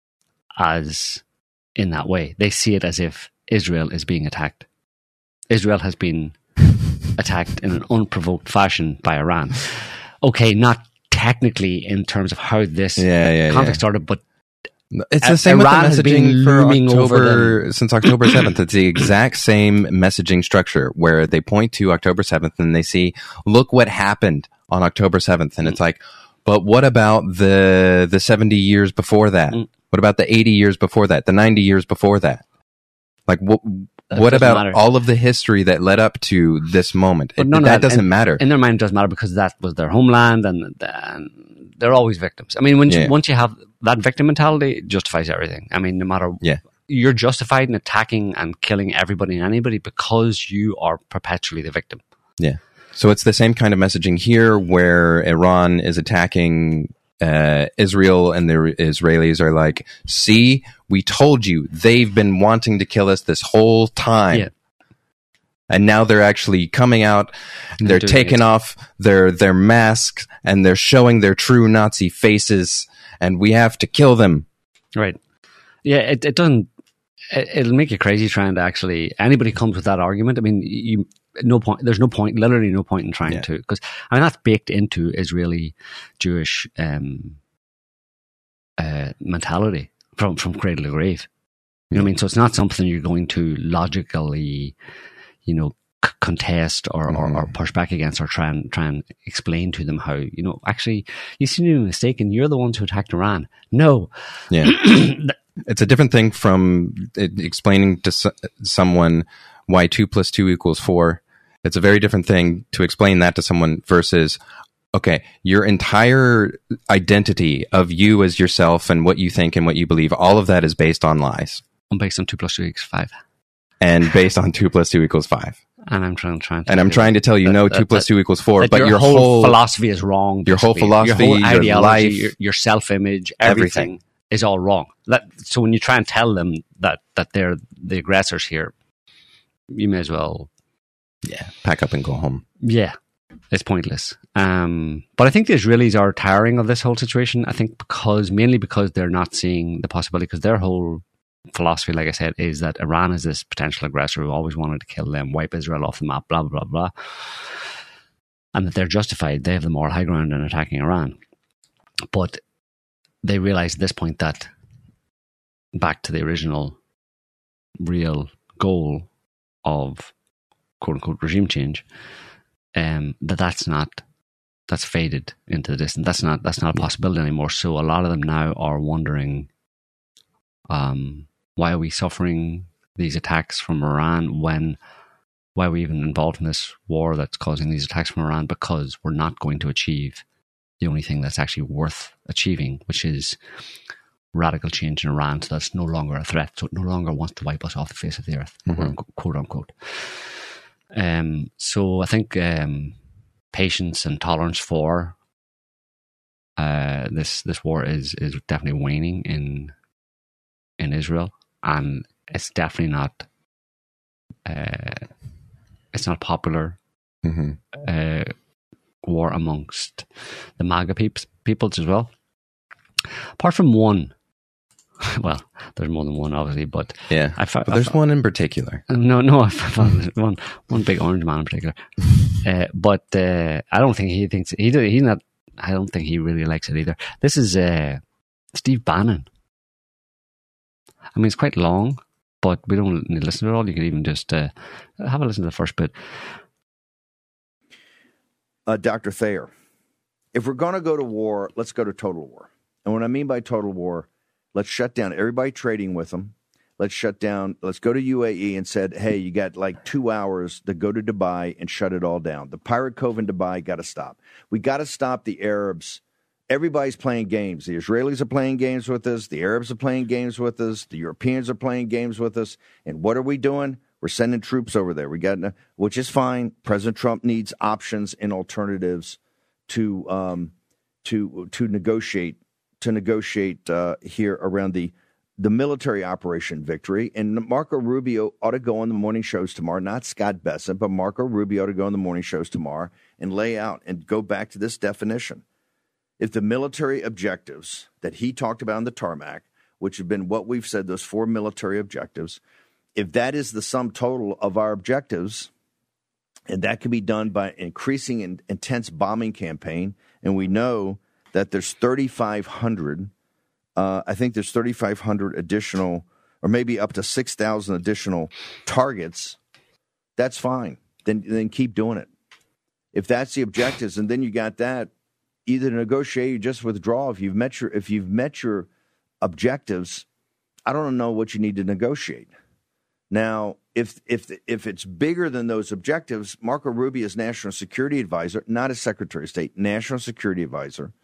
as in that way. They see it as if Israel is being attacked. Israel has been attacked in an unprovoked fashion by Iran. Okay, not technically in terms of how this yeah, yeah, conflict yeah. started, but it's the same Iran with the messaging for October, since October seventh. It's the exact same messaging structure where they point to October seventh and they see, look what happened on October seventh. And mm. it's like, but what about the the seventy years before that? Mm. What about the eighty years before that? The ninety years before that? Like, what, what about matter. all of the history that led up to this moment? It, that, that doesn't in, matter. In their mind, it doesn't matter because that was their homeland, and, and they're always victims. I mean, when yeah. you, once you have that victim mentality, it justifies everything. I mean, no matter... Yeah. You're justified in attacking and killing everybody and anybody because you are perpetually the victim. Yeah. So it's the same kind of messaging here where Iran is attacking... Uh, Israel and the Israelis are like, see, we told you, they've been wanting to kill us this whole time. Yeah. And now they're actually coming out, and they're, they're taking it. off their, their masks, and they're showing their true Nazi faces, and we have to kill them. Right. Yeah, it, it doesn't, it, it'll make you crazy trying to actually, anybody comes with that argument. I mean, you, no point, there's no point, literally no point in trying yeah. to, because I mean, that's baked into Israeli Jewish um, uh, mentality from, from cradle to grave. You know what I mean? So it's not something you're going to logically, you know, c- contest or, mm-hmm. or, or push back against or try and try and explain to them how, you know, actually, you seem to be mistaken. You're the ones who attacked Iran. No. Yeah. It's a different thing from it, explaining to so- someone why two plus two equals four. It's a very different thing to explain that to someone versus, okay, your entire identity of you as yourself and what you think and what you believe, all of that is based on lies. I'm based on two plus two equals five. And based on two plus two equals five. And I'm trying, trying to and I'm trying to tell you, that, no, that, two plus that, two equals four. But your, your whole, whole philosophy is wrong. Your whole philosophy, your, whole ideology, your life, your, your self-image, everything, everything is all wrong. That, so when you try and tell them that, that they're the aggressors here, you may as well... Yeah, pack up and go home. Yeah, it's pointless. Um, but I think the Israelis are tiring of this whole situation. I think because, mainly because they're not seeing the possibility, because their whole philosophy, like I said, is that Iran is this potential aggressor who always wanted to kill them, wipe Israel off the map, blah, blah, blah, blah. And that they're justified. They have the moral high ground in attacking Iran. But they realize at this point that back to the original real goal of quote-unquote regime change, um, that that's not, that's faded into the distance. That's not, that's not a possibility anymore. So a lot of them now are wondering, um, why are we suffering these attacks from Iran when, why are we even involved in this war that's causing these attacks from Iran? Because we're not going to achieve the only thing that's actually worth achieving, which is radical change in Iran. So that's no longer a threat. So it no longer wants to wipe us off the face of the earth, mm-hmm. quote unquote. Um, so I think um, patience and tolerance for uh, this this war is is definitely waning in in Israel, and it's definitely not uh, it's not popular mm-hmm. uh, war amongst the MAGA peeps, peoples as well. Apart from one, well, there's more than one, obviously, but yeah, I found, but there's I found, one in particular. No, no, I found one one big orange man in particular. uh, but uh, I don't think he thinks he he's not. I don't think he really likes it either. This is uh, Steve Bannon. I mean, it's quite long, but we don't need to listen to it all. You can even just uh, have a listen to the first bit. Uh, Doctor Thayer, if we're going to go to war, let's go to total war. And what I mean by total war, let's shut down everybody trading with them. Let's shut down, let's go to U A E and said, hey, you got like two hours to go to Dubai and shut it all down. The Pirate Cove in Dubai got to stop. We got to stop the Arabs. Everybody's playing games. The Israelis are playing games with us. The Arabs are playing games with us. The Europeans are playing games with us. And what are we doing? We're sending troops over there. We got, which is fine. President Trump needs options and alternatives to um, to to negotiate to negotiate uh, here around the the military operation victory. And Marco Rubio ought to go on the morning shows tomorrow. Not Scott Bessent, but Marco Rubio ought to go on the morning shows tomorrow and lay out and go back to this definition. If the military objectives that he talked about in the tarmac, which have been what we've said, those four military objectives, if that is the sum total of our objectives, and that can be done by increasing an intense bombing campaign, and we know that there's thirty-five hundred, uh, I think there's thirty-five hundred additional, or maybe up to six thousand additional targets, that's fine. Then, then keep doing it. If that's the objectives, and then you got that, either negotiate or just withdraw. If you've met your, if you've met your objectives, I don't know what you need to negotiate. Now, if if if it's bigger than those objectives, Marco Rubio is National Security Advisor, not a Secretary of State, National Security Advisor,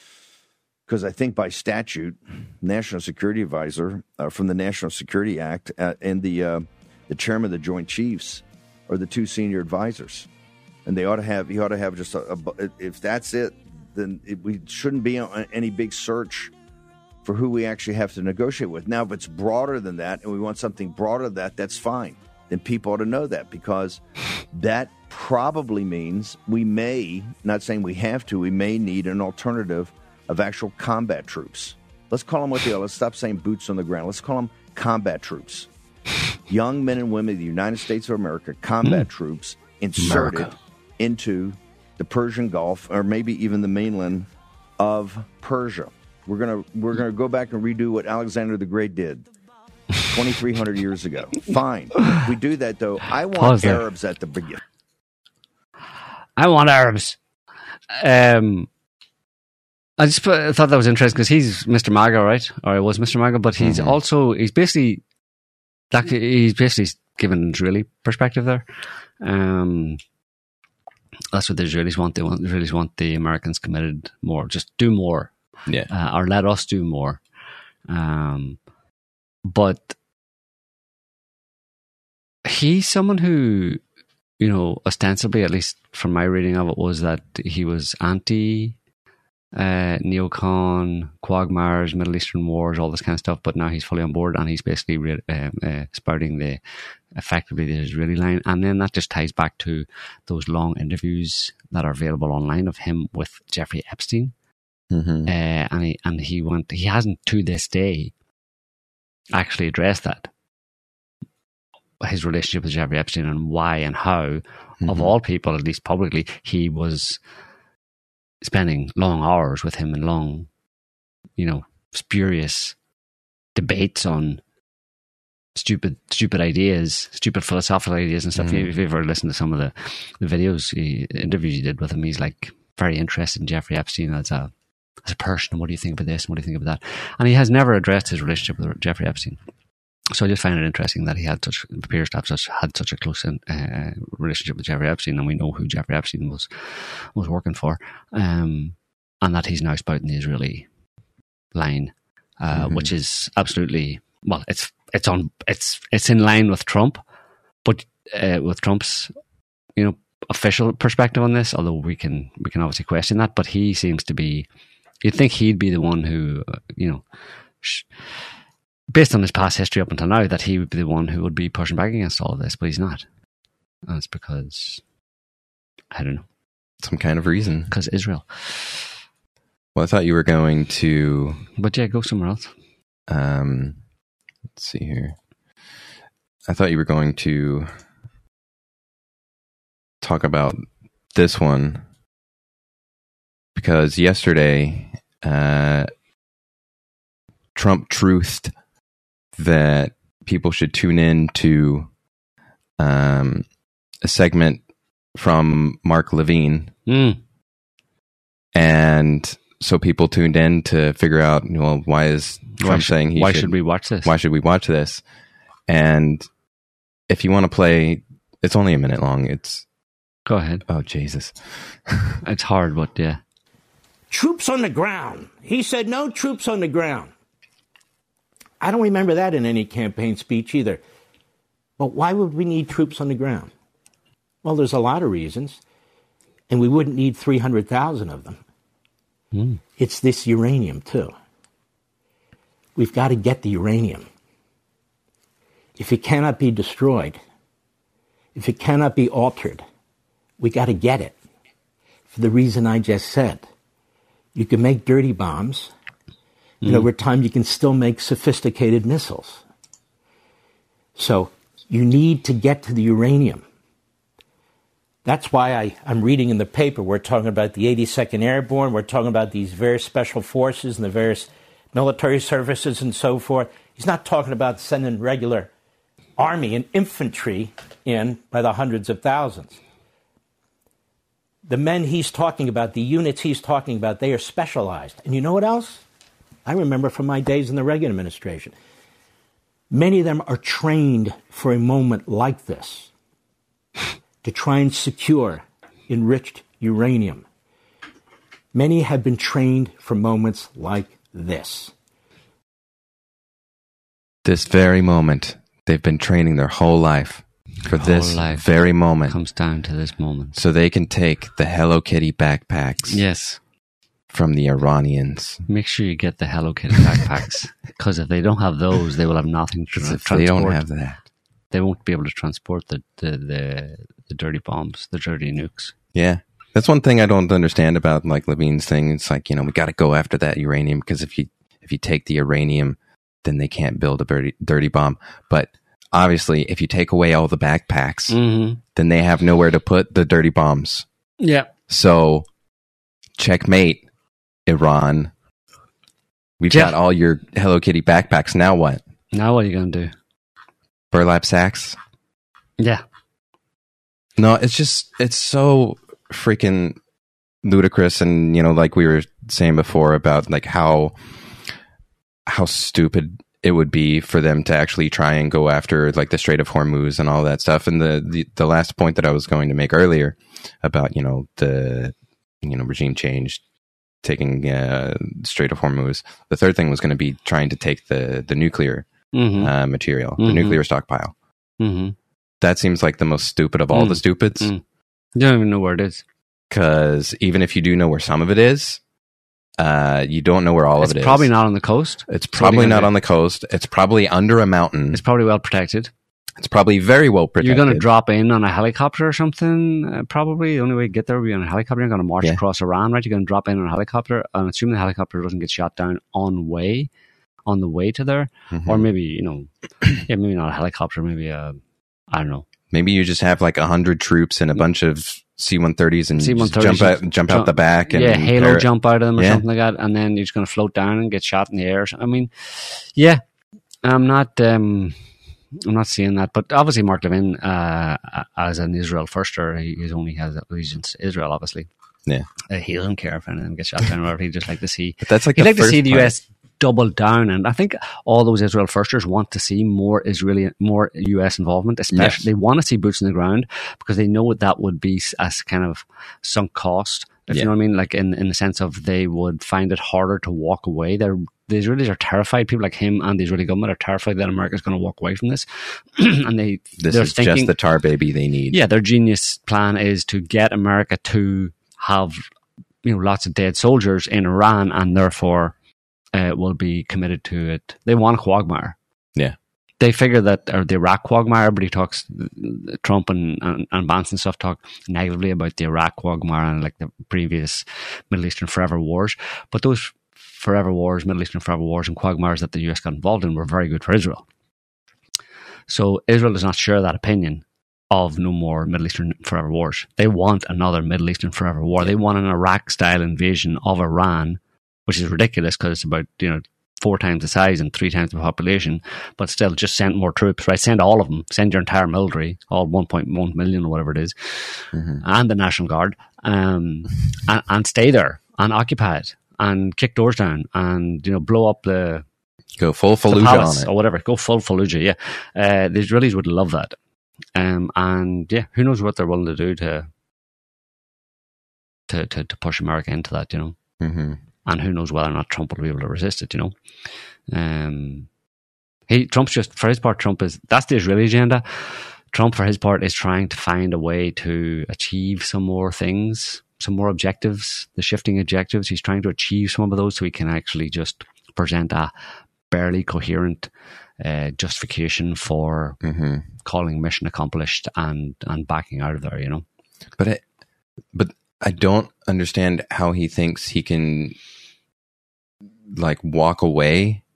because I think by statute, National Security Advisor uh, from the National Security Act uh, and the uh, the chairman of the Joint Chiefs are the two senior advisors, and they ought to have he ought to have just a, a if that's it, then it, we shouldn't be on any big search for who we actually have to negotiate with. Now, if it's broader than that and we want something broader than that, that's fine. Then people ought to know that, because that probably means we may, not saying we have to, we may need an alternative of actual combat troops. Let's call them what they are. Let's stop saying boots on the ground. Let's call them combat troops. Young men and women of the United States of America, combat mm. troops inserted America. into the Persian Gulf, or maybe even the mainland of Persia. We're gonna we're gonna go back and redo what Alexander the Great did twenty-three hundred years ago. Fine, if we do that though. I want Pause Arabs there. At the beginning. I want Arabs. Um, I just put, I thought that was interesting because he's Mister MAGA, right? Or it was Mister MAGA, but he's mm-hmm. also he's basically like he's basically given an Israeli perspective there. Um, that's what the Israelis want. They want the Israelis want the Americans committed more. Just do more. Yeah, uh, or let us do more. Um, but he's someone who, you know, ostensibly, at least from my reading of it, was that he was anti uh, neocon, quagmires, Middle Eastern wars, all this kind of stuff. But now he's fully on board, and he's basically re- uh, uh, spouting the effectively the Israeli line, and then that just ties back to those long interviews that are available online of him with Jeffrey Epstein. Mm-hmm. Uh, and he and he went. He hasn't to this day actually addressed that, his relationship with Jeffrey Epstein and why and how, mm-hmm. of all people, at least publicly, he was spending long hours with him and long, you know, spurious debates on stupid, stupid ideas, stupid philosophical ideas and stuff. Mm-hmm. If you ever listened to some of the, the videos, he, interviews he did with him, he's like very interested in Jeffrey Epstein as a as a person. What do you think about this? What do you think about that? And he has never addressed his relationship with Jeffrey Epstein. So I just find it interesting that he had such appears to have such had such a close uh, relationship with Jeffrey Epstein, and we know who Jeffrey Epstein was was working for, um, and that he's now spouting the Israeli line, uh, mm-hmm. which is absolutely well. It's it's on it's it's in line with Trump, but uh, with Trump's you know official perspective on this. Although we can we can obviously question that, but he seems to be. You'd think he'd be the one who uh, you know. Sh- based on his past history up until now, that he would be the one who would be pushing back against all of this, but he's not. And it's because, I don't know. Some kind of reason. Because Israel. Well, I thought you were going to... But yeah, go somewhere else. Um, let's see here. I thought you were going to talk about this one because yesterday, uh, Trump truthed that people should tune in to um, a segment from Mark Levine. Mm. And so people tuned in to figure out, well, why is Trump why should, saying he why should, should we watch this? Why should we watch this? And if you want to play, it's only a minute long. It's Go ahead. Oh, Jesus. It's hard, but yeah. Troops on the ground. He said no troops on the ground. I don't remember that in any campaign speech either. But why would we need troops on the ground? Well, there's a lot of reasons. And we wouldn't need three hundred thousand of them. Mm. It's this uranium, too. We've got to get the uranium. If it cannot be destroyed, if it cannot be altered, we got to get it. For the reason I just said. You can make dirty bombs, and mm. over time you can still make sophisticated missiles. So you need to get to the uranium. That's why I, I'm reading in the paper, we're talking about the eighty-second Airborne, we're talking about these various special forces and the various military services and so forth. He's not talking about sending regular army and infantry in by the hundreds of thousands. The men he's talking about, the units he's talking about, they are specialized. And you know what else? I remember from my days in the Reagan administration. Many of them are trained for a moment like this, to try and secure enriched uranium. Many have been trained for moments like this. This very moment, they've been training their whole life. For Whole this life very moment. Comes down to this moment. So they can take the Hello Kitty backpacks. Yes. From the Iranians. Make sure you get the Hello Kitty backpacks. Because if they don't have those, they will have nothing to tra- if transport. They don't have that. They won't be able to transport the, the, the, the dirty bombs, the dirty nukes. Yeah. That's one thing I don't understand about like Levine's thing. It's like, you know, we got to go after that uranium because if you if you take the uranium, then they can't build a dirty, dirty bomb. But obviously, if you take away all the backpacks, mm-hmm. then they have nowhere to put the dirty bombs. Yeah. So, checkmate, Iran. We've yeah. got all your Hello Kitty backpacks. Now what? Now what are you going to do? Burlap sacks? Yeah. No, it's just, it's so freaking ludicrous. And, you know, like we were saying before about like how, how stupid it would be for them to actually try and go after like the Strait of Hormuz and all that stuff. And the, the, the last point that I was going to make earlier about, you know, the, you know, regime change, taking uh, Strait of Hormuz. The third thing was going to be trying to take the, the nuclear mm-hmm. uh, material, mm-hmm. the nuclear stockpile. Mm-hmm. That seems like the most stupid of all mm. the stupids. Mm. You don't even know where it is. Because even if you do know where some of it is, Uh, you don't know where all it's of it is. It's probably not on the coast. It's probably not on the coast. It's probably under a mountain. It's probably well protected. It's probably very well protected. You're going to drop in on a helicopter or something, uh, probably. The only way to get there will be on a helicopter. You're going to march yeah. across Iran, right? You're going to drop in on a helicopter and assume the helicopter doesn't get shot down on way, on the way to there. Mm-hmm. Or maybe, you know, yeah, maybe not a helicopter, maybe a, I don't know. Maybe you just have like a hundred troops and a bunch of C one thirties and C one thirties jump out, jump, jump out the back. And yeah, Halo par- jump out of them or yeah. something like that. And then you're just going to float down and get shot in the air. I mean, yeah, I'm not, um, I'm not seeing that. But obviously Mark Levin, uh, as an Israel firster, he, he only has allegiance to Israel, obviously. Yeah. Uh, he doesn't care if any of them get shot down or whatever. He'd just like to see, but that's like he'd the like to see the part. U S double down, and I think all those Israel firsters want to see more Israeli, more U S involvement. Especially, yes. They want to see boots on the ground because they know that would be as kind of sunk cost. If yeah. you know what I mean, like in in the sense of they would find it harder to walk away. They're the Israelis are terrified. People like him and the Israeli government are terrified that America's going to walk away from this. And they this is thinking, just the tar baby they need. Yeah, their genius plan is to get America to have you know lots of dead soldiers in Iran, and therefore. Uh, will be committed to it. They want a quagmire. Yeah. They figure that, or the Iraq quagmire, everybody talks, Trump and, and, and Vance and stuff talk negatively about the Iraq quagmire and like the previous Middle Eastern forever wars. But those forever wars, Middle Eastern forever wars, and quagmires that the U S got involved in were very good for Israel. So Israel does not share that opinion of no more Middle Eastern forever wars. They want another Middle Eastern forever war. They want an Iraq-style invasion of Iran, which is ridiculous because it's about, you know, four times the size and three times the population, but still just send more troops, right? Send all of them. Send your entire military, all one point one million or whatever it is, mm-hmm. and the National Guard, um, and, and stay there and occupy it and kick doors down and, you know, blow up the... Go full Fallujah on it. Or whatever. Go full Fallujah, yeah. Uh, the Israelis would love that. Um, and yeah, who knows what they're willing to do to to to, to push America into that, you know? Mm-hmm. And who knows whether or not Trump will be able to resist it, you know? Um, he Trump's just, for his part, Trump is, that's the Israeli agenda. Trump, for his part, is trying to find a way to achieve some more things, some more objectives, the shifting objectives. He's trying to achieve some of those so he can actually just present a barely coherent uh, justification for mm-hmm. calling mission accomplished and, and backing out of there, you know? But I, but I don't understand how he thinks he can, like, walk away,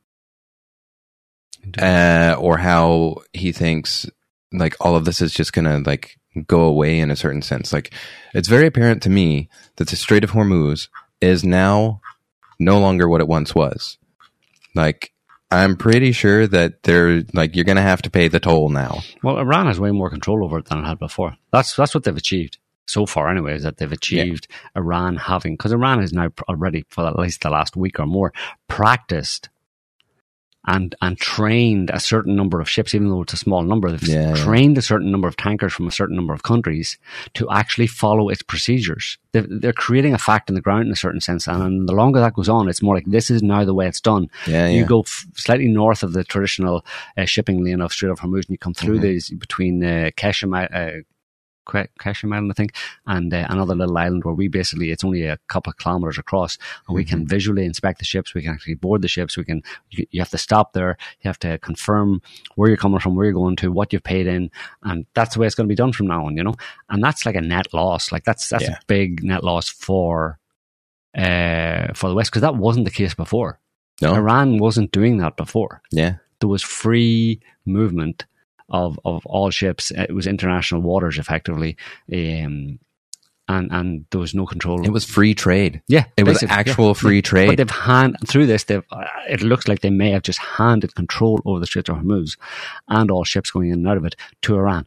uh, or how he thinks, like, all of this is just going to, like, go away in a certain sense. Like, it's very apparent to me that the Strait of Hormuz is now no longer what it once was. Like, I'm pretty sure that they're like, you're going to have to pay the toll now. Well, Iran has way more control over it than it had before. That's that's what they've achieved so far, anyway. Is that they've achieved yeah. Iran having, because Iran has now already, for at least the last week or more, practiced and and trained a certain number of ships, even though it's a small number. They've yeah, trained yeah. a certain number of tankers from a certain number of countries to actually follow its procedures. They've, they're creating a fact in the ground in a certain sense, and the longer that goes on, it's more like this is now the way it's done. Yeah, you yeah. go f- slightly north of the traditional uh, shipping lane of Strait of Hormuz, and you come through mm-hmm. these between uh, Keshem, uh, Keshem Island, I think, and uh, another little island where we basically, it's only a couple of kilometers across, and mm-hmm. we can visually inspect the ships. We can actually board the ships. We can, you, you have to stop there. You have to confirm where you're coming from, where you're going to, what you've paid in, and that's the way it's going to be done from now on, you know? And that's like a net loss. Like that's, that's yeah. a big net loss for, uh, for the West, because that wasn't the case before. No. Iran wasn't doing that before. Yeah. There was free movement of of all ships. It was international waters, effectively, um, and and there was no control. It was free trade. Yeah, it was actual yeah. free trade. But they've hand through this. They've. Uh, it looks like they may have just handed control over the Strait of Hormuz and all ships going in and out of it to Iran.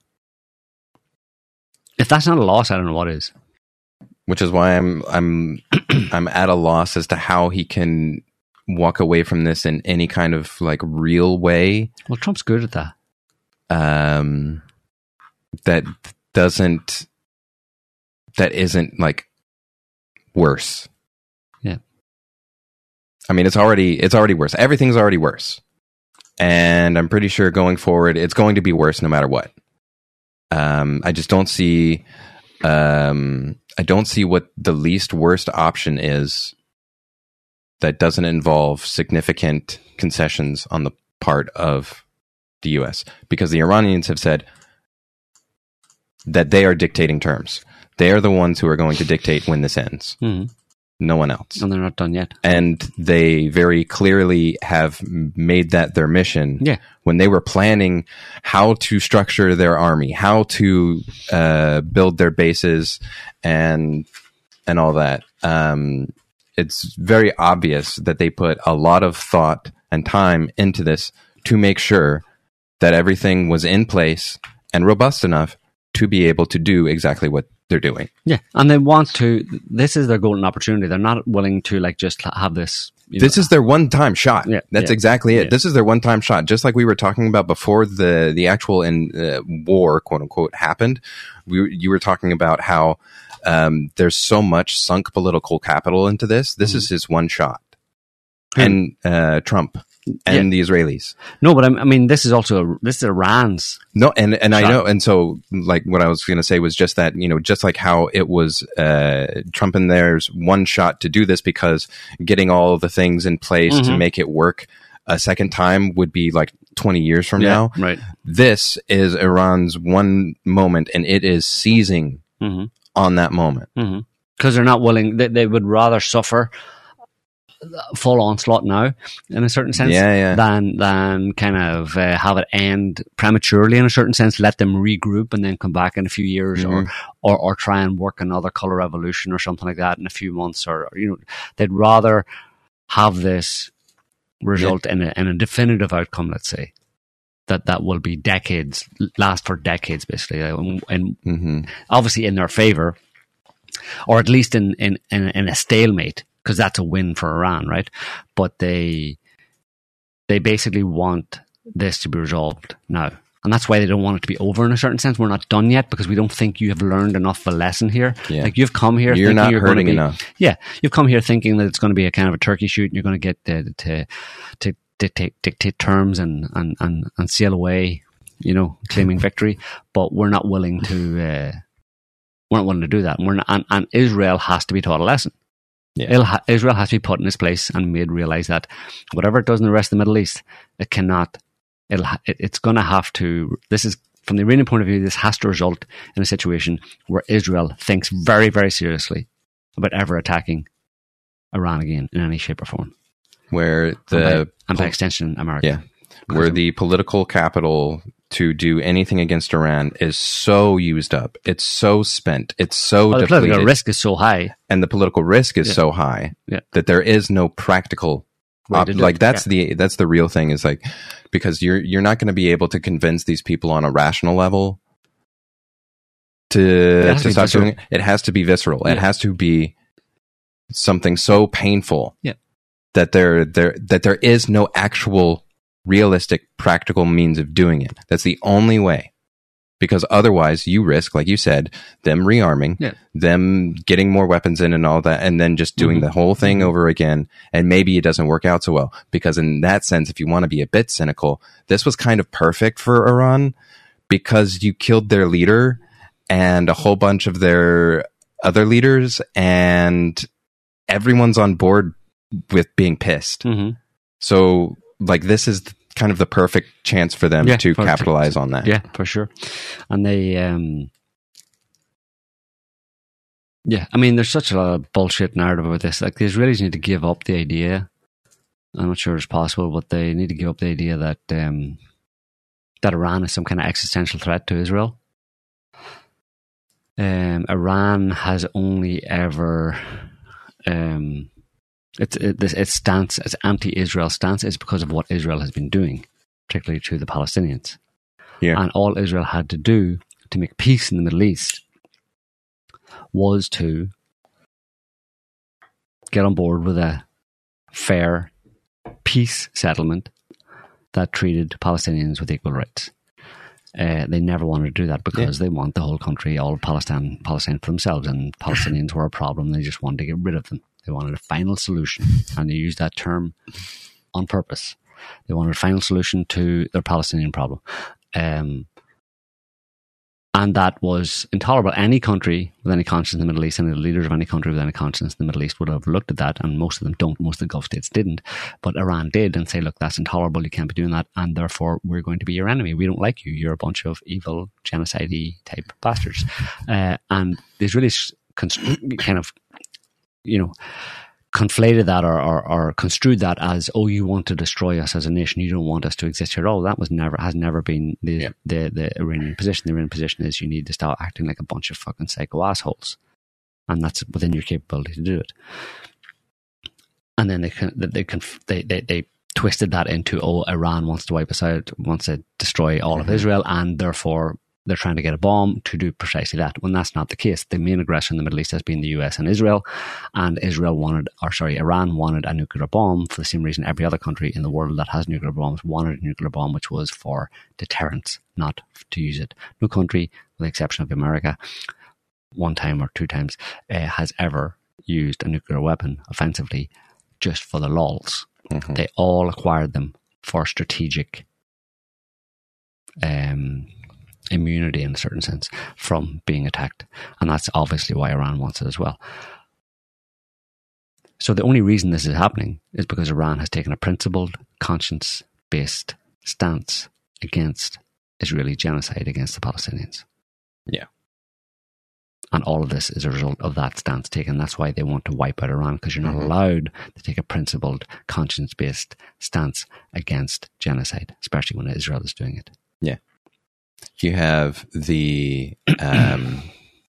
If that's not a loss, I don't know what is. Which is why I'm I'm I'm at a loss as to how he can walk away from this in any kind of like real way. Well, Trump's good at that. Um, that doesn't, that isn't like worse. Yeah. I mean, it's already, it's already worse. Everything's already worse. And I'm pretty sure going forward, it's going to be worse no matter what. Um, I just don't see, um, I don't see what the least worst option is that doesn't involve significant concessions on the part of the U S, because the Iranians have said that they are dictating terms. They are the ones who are going to dictate when this ends. Mm-hmm. No one else. And they're not done yet. And they very clearly have made that their mission. Yeah. When they were planning how to structure their army, how to uh, build their bases, and and all that. Um, it's very obvious that they put a lot of thought and time into this to make sure that everything was in place and robust enough to be able to do exactly what they're doing. Yeah, and they want to, this is their golden opportunity. They're not willing to like just have this. You this know, is their one-time shot. Yeah, That's yeah, exactly it. Yeah. This is their one-time shot. Just like we were talking about before the, the actual in, uh, war, quote-unquote, happened. We, you were talking about how um, there's so much sunk political capital into this. This mm-hmm. is his one shot. Hmm. And uh, Trump. And yeah. the Israelis. No, but I mean, this is also, this is Iran's. No, and, and shot. I know, and so, like, what I was going to say was just that, you know, just like how it was uh, Trump and there's one shot to do this because getting all of the things in place mm-hmm. to make it work a second time would be like twenty years from yeah, now. Right. This is Iran's one moment, and it is seizing mm-hmm. on that moment. Because mm-hmm. they're not willing, they, they would rather suffer full onslaught now, in a certain sense, yeah, yeah. than than kind of uh, have it end prematurely, in a certain sense, let them regroup and then come back in a few years, mm-hmm. or, or or try and work another color revolution or something like that in a few months, or, or you know, they'd rather have this result yeah. in a in a definitive outcome, let's say, that that will be decades, last for decades, basically, and, and mm-hmm. obviously in their favor, or at least in in in, in a stalemate, because that's a win for Iran, right? But they they basically want this to be resolved now. And that's why they don't want it to be over, in a certain sense. We're not done yet because we don't think you have learned enough of a lesson here. Yeah. Like, you've come here you're thinking not you're hurting going to be, enough. Yeah, you've come here thinking that it's going to be a kind of a turkey shoot and you're going to get uh, to to dictate dictate terms and, and, and, and sail away, you know, claiming victory. But we're not willing to uh, we're not willing to do that. And, we're not, and, and Israel has to be taught a lesson. Yeah. Israel has to be put in its place and made realize that whatever it does in the rest of the Middle East, it cannot. It'll, it, it's going to have to. This is, from the Iranian point of view, this has to result in a situation where Israel thinks very, very seriously about ever attacking Iran again in any shape or form. Where the and by, and by extension, America. Yeah, where the political capital to do anything against Iran is so used up, it's so spent, it's so well, the depleted. political risk is so high, and the political risk is yeah. so high yeah. that there is no practical. Op- like that's yeah. the that's the real thing, is like, because you're you're not going to be able to convince these people on a rational level to to stop doing it. It has to be visceral. Yeah. It has to be something so painful yeah. that there there that there is no actual realistic practical means of doing it. That's the only way. Because otherwise you risk, like you said, them rearming, yeah. them getting more weapons in and all that, and then just doing mm-hmm. the whole thing mm-hmm. over again. And maybe it doesn't work out so well. Because in that sense, if you want to be a bit cynical, this was kind of perfect for Iran, because you killed their leader and a whole bunch of their other leaders, and everyone's on board with being pissed. Mm-hmm. So, like, this is kind of the perfect chance for them yeah, to capitalize on that. Yeah, for sure. And they, um, yeah, I mean, there's such a bullshit narrative about this. Like, the Israelis need to give up the idea. I'm not sure it's possible, but they need to give up the idea that um, that Iran is some kind of existential threat to Israel. Um, Iran has only ever um, It's it, its stance, its anti-Israel stance, is because of what Israel has been doing, particularly to the Palestinians. Yeah. And all Israel had to do to make peace in the Middle East was to get on board with a fair peace settlement that treated Palestinians with equal rights. Uh, they never wanted to do that because yeah. they want the whole country, all of Palestine, Palestine for themselves, and Palestinians were a problem. They just wanted to get rid of them. They wanted a final solution, and they used that term on purpose. They wanted a final solution to their Palestinian problem. Um, and that was intolerable. Any country with any conscience in the Middle East, and the leaders of any country with any conscience in the Middle East would have looked at that, and most of them don't. Most of the Gulf states didn't. But Iran did, and say, look, that's intolerable. You can't be doing that, and therefore we're going to be your enemy. We don't like you. You're a bunch of evil, genocide-y type bastards. Uh, and the Israelis kind of, you know, conflated that or, or, or construed that as, oh, you want to destroy us as a nation, you don't want us to exist here at all. That was never, has never been the, yeah. the, the Iranian position. The Iranian position is you need to start acting like a bunch of fucking psycho assholes. And that's within your capability to do it. And then they can, they can, they, they, they twisted that into, oh, Iran wants to wipe us out, wants to destroy all mm-hmm. of Israel, and therefore they're trying to get a bomb to do precisely that, when that's not the case. The main aggressor in the Middle East has been the U S and Israel, and Israel wanted, or sorry, Iran wanted a nuclear bomb for the same reason every other country in the world that has nuclear bombs wanted a nuclear bomb, which was for deterrence, not to use it. No country, with the exception of America, one time or two times, uh, has ever used a nuclear weapon offensively just for the lols. Mm-hmm. They all acquired them for strategic um immunity, in a certain sense, from being attacked. And that's obviously why Iran wants it as well. So the only reason this is happening is because Iran has taken a principled, conscience-based stance against Israeli genocide against the Palestinians. Yeah. And all of this is a result of that stance taken. That's why they want to wipe out Iran, because you're not mm-hmm. allowed to take a principled, conscience-based stance against genocide, especially when Israel is doing it. Yeah. You have the, um,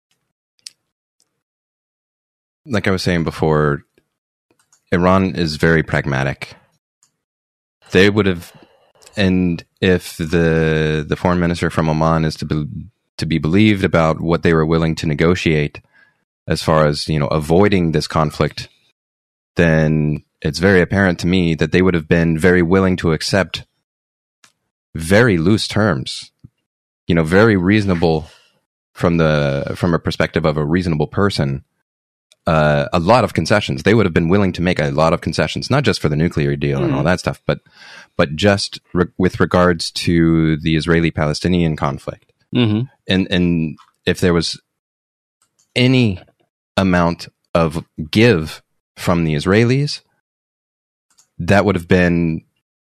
like I was saying before, Iran is very pragmatic. They would have, and if the the foreign minister from Oman is to be, to be believed about what they were willing to negotiate as far as, you know, avoiding this conflict, then it's very apparent to me that they would have been very willing to accept very loose terms, you know, very reasonable from the from a perspective of a reasonable person. Uh, a lot of concessions. They would have been willing to make a lot of concessions, not just for the nuclear deal mm. and all that stuff, but but just re- with regards to the Israeli-Palestinian conflict. Mm-hmm. And and if there was any amount of give from the Israelis, that would have been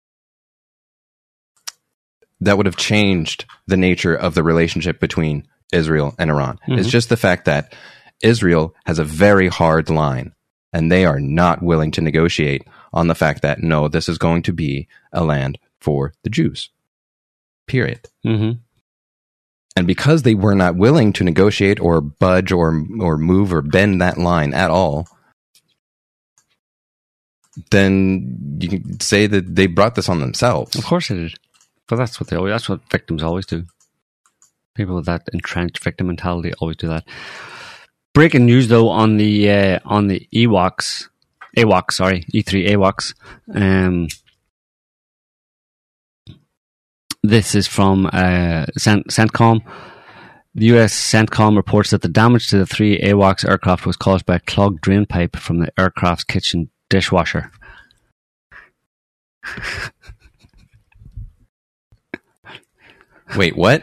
that would have changed the nature of the relationship between Israel and Iran. Mm-hmm. It's just the fact that Israel has a very hard line, and they are not willing to negotiate on the fact that, no, this is going to be a land for the Jews. Period. Mm-hmm. And because they were not willing to negotiate or budge or or move or bend that line at all, then you can say that they brought this on themselves. Of course they did. But that's what they always, that's what victims always do. People with that entrenched victim mentality always do that. Breaking news though on the uh, on the E W O Cs, A W O C, sorry, E three A W O Cs. Um, this is from uh, Cent- CENTCOM. The U S CENTCOM reports that the damage to the three A W O C aircraft was caused by a clogged drain pipe from the aircraft's kitchen dishwasher. Wait, what?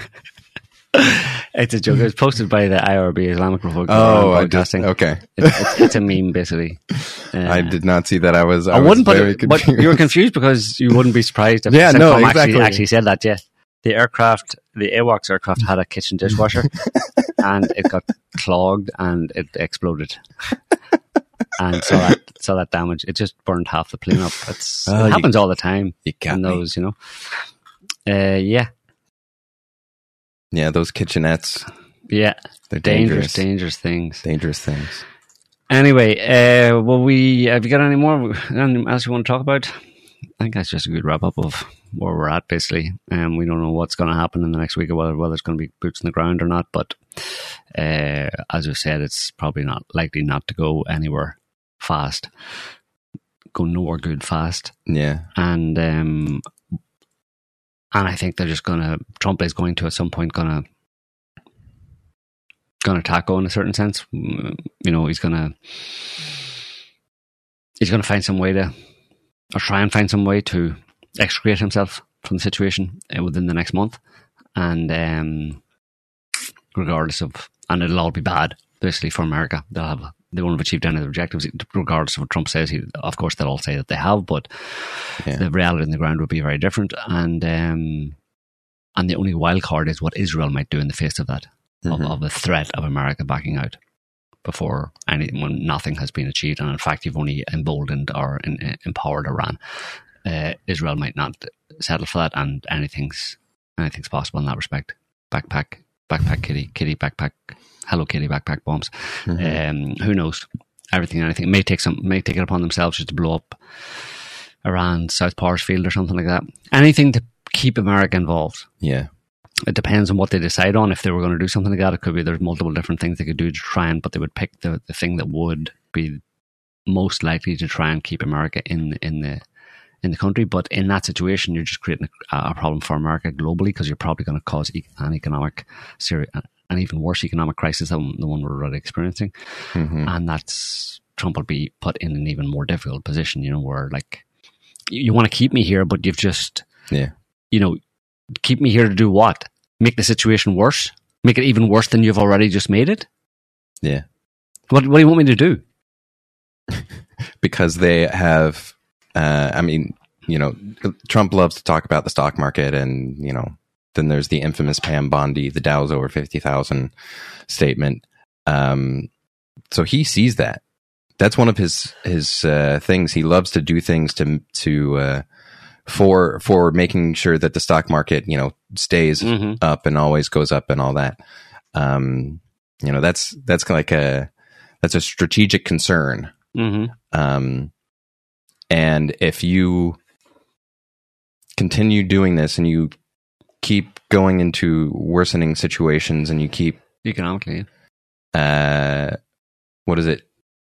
It's a joke. It was posted by the I R B, Islamic Republic oh, Broadcasting. I just, okay. It's, it's, it's a meme, basically. Uh, I did not see that. I was. I, I was wouldn't, very but, but you were confused because you wouldn't be surprised if yeah, CENTCOM no, actually, exactly. actually said that. Yeah, the aircraft, the A W O C aircraft, had a kitchen dishwasher, and it got clogged and it exploded, and so that so that damage, it just burned half the plane up. It's, oh, it happens you, all the time. You got in me. those, you know. Uh, yeah. Yeah, those kitchenettes. Yeah, they're dangerous, dangerous, dangerous things. Dangerous things. Anyway, uh, well, we have you got any more? Anything else you want to talk about? I think that's just a good wrap up of where we're at, basically. Um, we don't know what's going to happen in the next week, or whether whether it's going to be boots on the ground or not. But uh, as I said, it's probably not likely not to go anywhere fast. Go nowhere good fast. Yeah, and um, and I think they're just going to. Trump is going to at some point going to. Going to tackle in a certain sense, you know, he's going to he's going to find some way to, or try and find some way to extricate himself from the situation within the next month, and um, regardless of, and it'll all be bad, basically, for America. They'll have they won't have achieved any of their objectives, regardless of what Trump says. He, of course, they'll all say that they have, but yeah. the reality on the ground would be very different, and um, and the only wild card is what Israel might do in the face of that. Of, mm-hmm. of the threat of America backing out before any when nothing has been achieved, and in fact you've only emboldened or in, in, empowered Iran. Uh, Israel might not settle for that, and anything's anything's possible in that respect. Backpack, backpack, kitty, kitty, backpack, Hello Kitty, backpack bombs. Mm-hmm. Um, who knows? Everything, anything. It may take some, may take it upon themselves just to blow up Iran, South Powers Field, or something like that. Anything to keep America involved. Yeah. It depends on what they decide on. If they were going to do something like that, it could be there's multiple different things they could do to try and, but they would pick the, the thing that would be most likely to try and keep America in in the in the country. But in that situation, you're just creating a, a problem for America globally, because you're probably going to cause an economic, serious, an even worse economic crisis than the one we're already experiencing. Mm-hmm. And that's, Trump will be put in an even more difficult position, you know, where like, you, you want to keep me here, but you've just, yeah, you know, keep me here to do what? Make the situation worse? Make it even worse than you've already just made it? Yeah. What What do you want me to do? Because they have, uh, I mean, you know, Trump loves to talk about the stock market, and, you know, then there's the infamous Pam Bondi, the Dow's over fifty thousand statement. Um, so he sees that. That's one of his his uh, things. He loves to do things to to uh, for for making sure that the stock market, you know, stays mm-hmm. up and always goes up and all that. Um, you know, that's that's like a that's a strategic concern. Mm-hmm. Um, and if you continue doing this and you keep going into worsening situations and you keep economically, uh, what is it?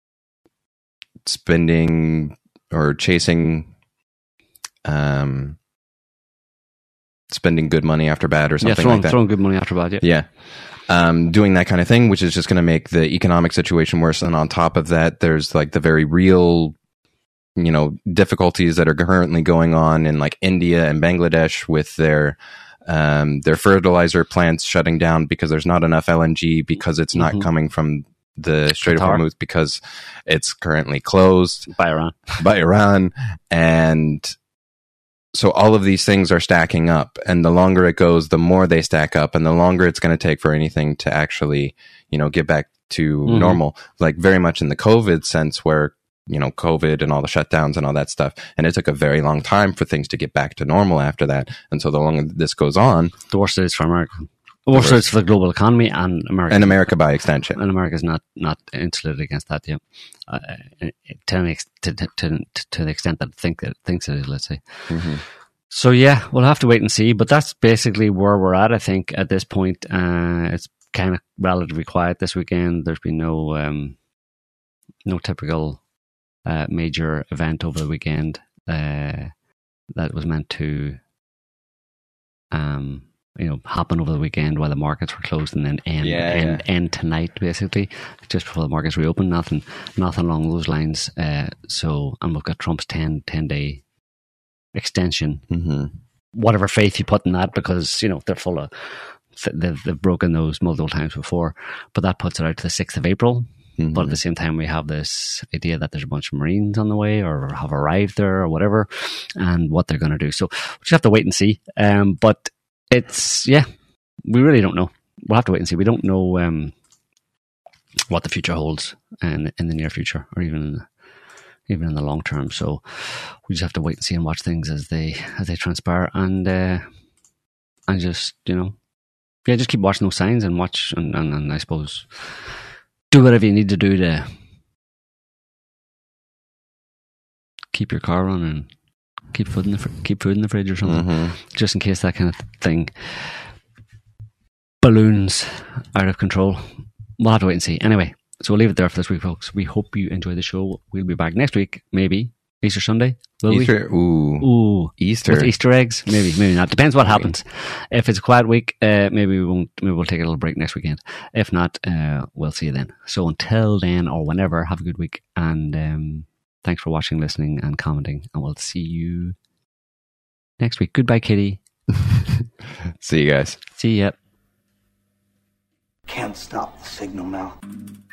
Spending or chasing, um, spending good money after bad or something yeah, throwing, like that. Throwing good money after bad, yeah. Yeah. Um, doing that kind of thing, which is just going to make the economic situation worse. And on top of that, there's like the very real, you know, difficulties that are currently going on in like India and Bangladesh with their, um, their fertilizer plants shutting down because there's not enough L N G because it's not mm-hmm. coming from the Strait Qatar. of Hormuz because it's currently closed by Iran. by Iran. And so all of these things are stacking up, and the longer it goes, the more they stack up, and the longer it's going to take for anything to actually, you know, get back to mm-hmm. normal. Like very much in the COVID sense where, you know, COVID and all the shutdowns and all that stuff. And it took a very long time for things to get back to normal after that. And so the longer this goes on, the worse it is for America. The worse it is for the global economy and America. And America by extension. And America is not, not insulated against that, yeah. Uh, to, to, to, to the extent that it think that it thinks it is, let's say. Mm-hmm. So yeah, we'll have to wait and see. But that's basically where we're at, I think, at this point. Uh, it's kind of relatively quiet this weekend. There's been no um, no typical uh, major event over the weekend uh, that was meant to um, you know, happen over the weekend while the markets were closed and then end yeah, end, yeah. end tonight, basically, just before the markets reopen. Nothing, nothing along those lines. Uh, so, and we've got Trump's ten, ten day extension. Mm-hmm. Whatever faith you put in that, because you know they're full of they've, they've broken those multiple times before. But that puts it out to the sixth of April. Mm-hmm. But at the same time, we have this idea that there's a bunch of Marines on the way or have arrived there or whatever, and what they're going to do. So we just have to wait and see. Um, but it's, yeah, we really don't know. We'll have to wait and see. We don't know um, what the future holds in, in the near future or even in the, even in the long term. So we just have to wait and see and watch things as they as they transpire, and uh, and just, you know, yeah, just keep watching those signs and watch and, and, and I suppose do whatever you need to do to keep your car running. Keep food in the fr- keep food in the fridge or something, mm-hmm. just in case that kind of thing balloons out of control. We'll have to wait and see. Anyway, so we'll leave it there for this week, folks. We hope you enjoy the show. We'll be back next week, maybe Easter Sunday. Will Easter, we? ooh, ooh, Easter with Easter eggs, maybe, maybe not. Depends what happens. If it's a quiet week, uh, maybe we won't. Maybe we'll take a little break next weekend. If not, uh, we'll see you then. So until then, or whenever, have a good week, and um, thanks for watching, listening, and commenting. And we'll see you next week. Goodbye, Kitty. See you guys. See ya. Can't stop the signal now.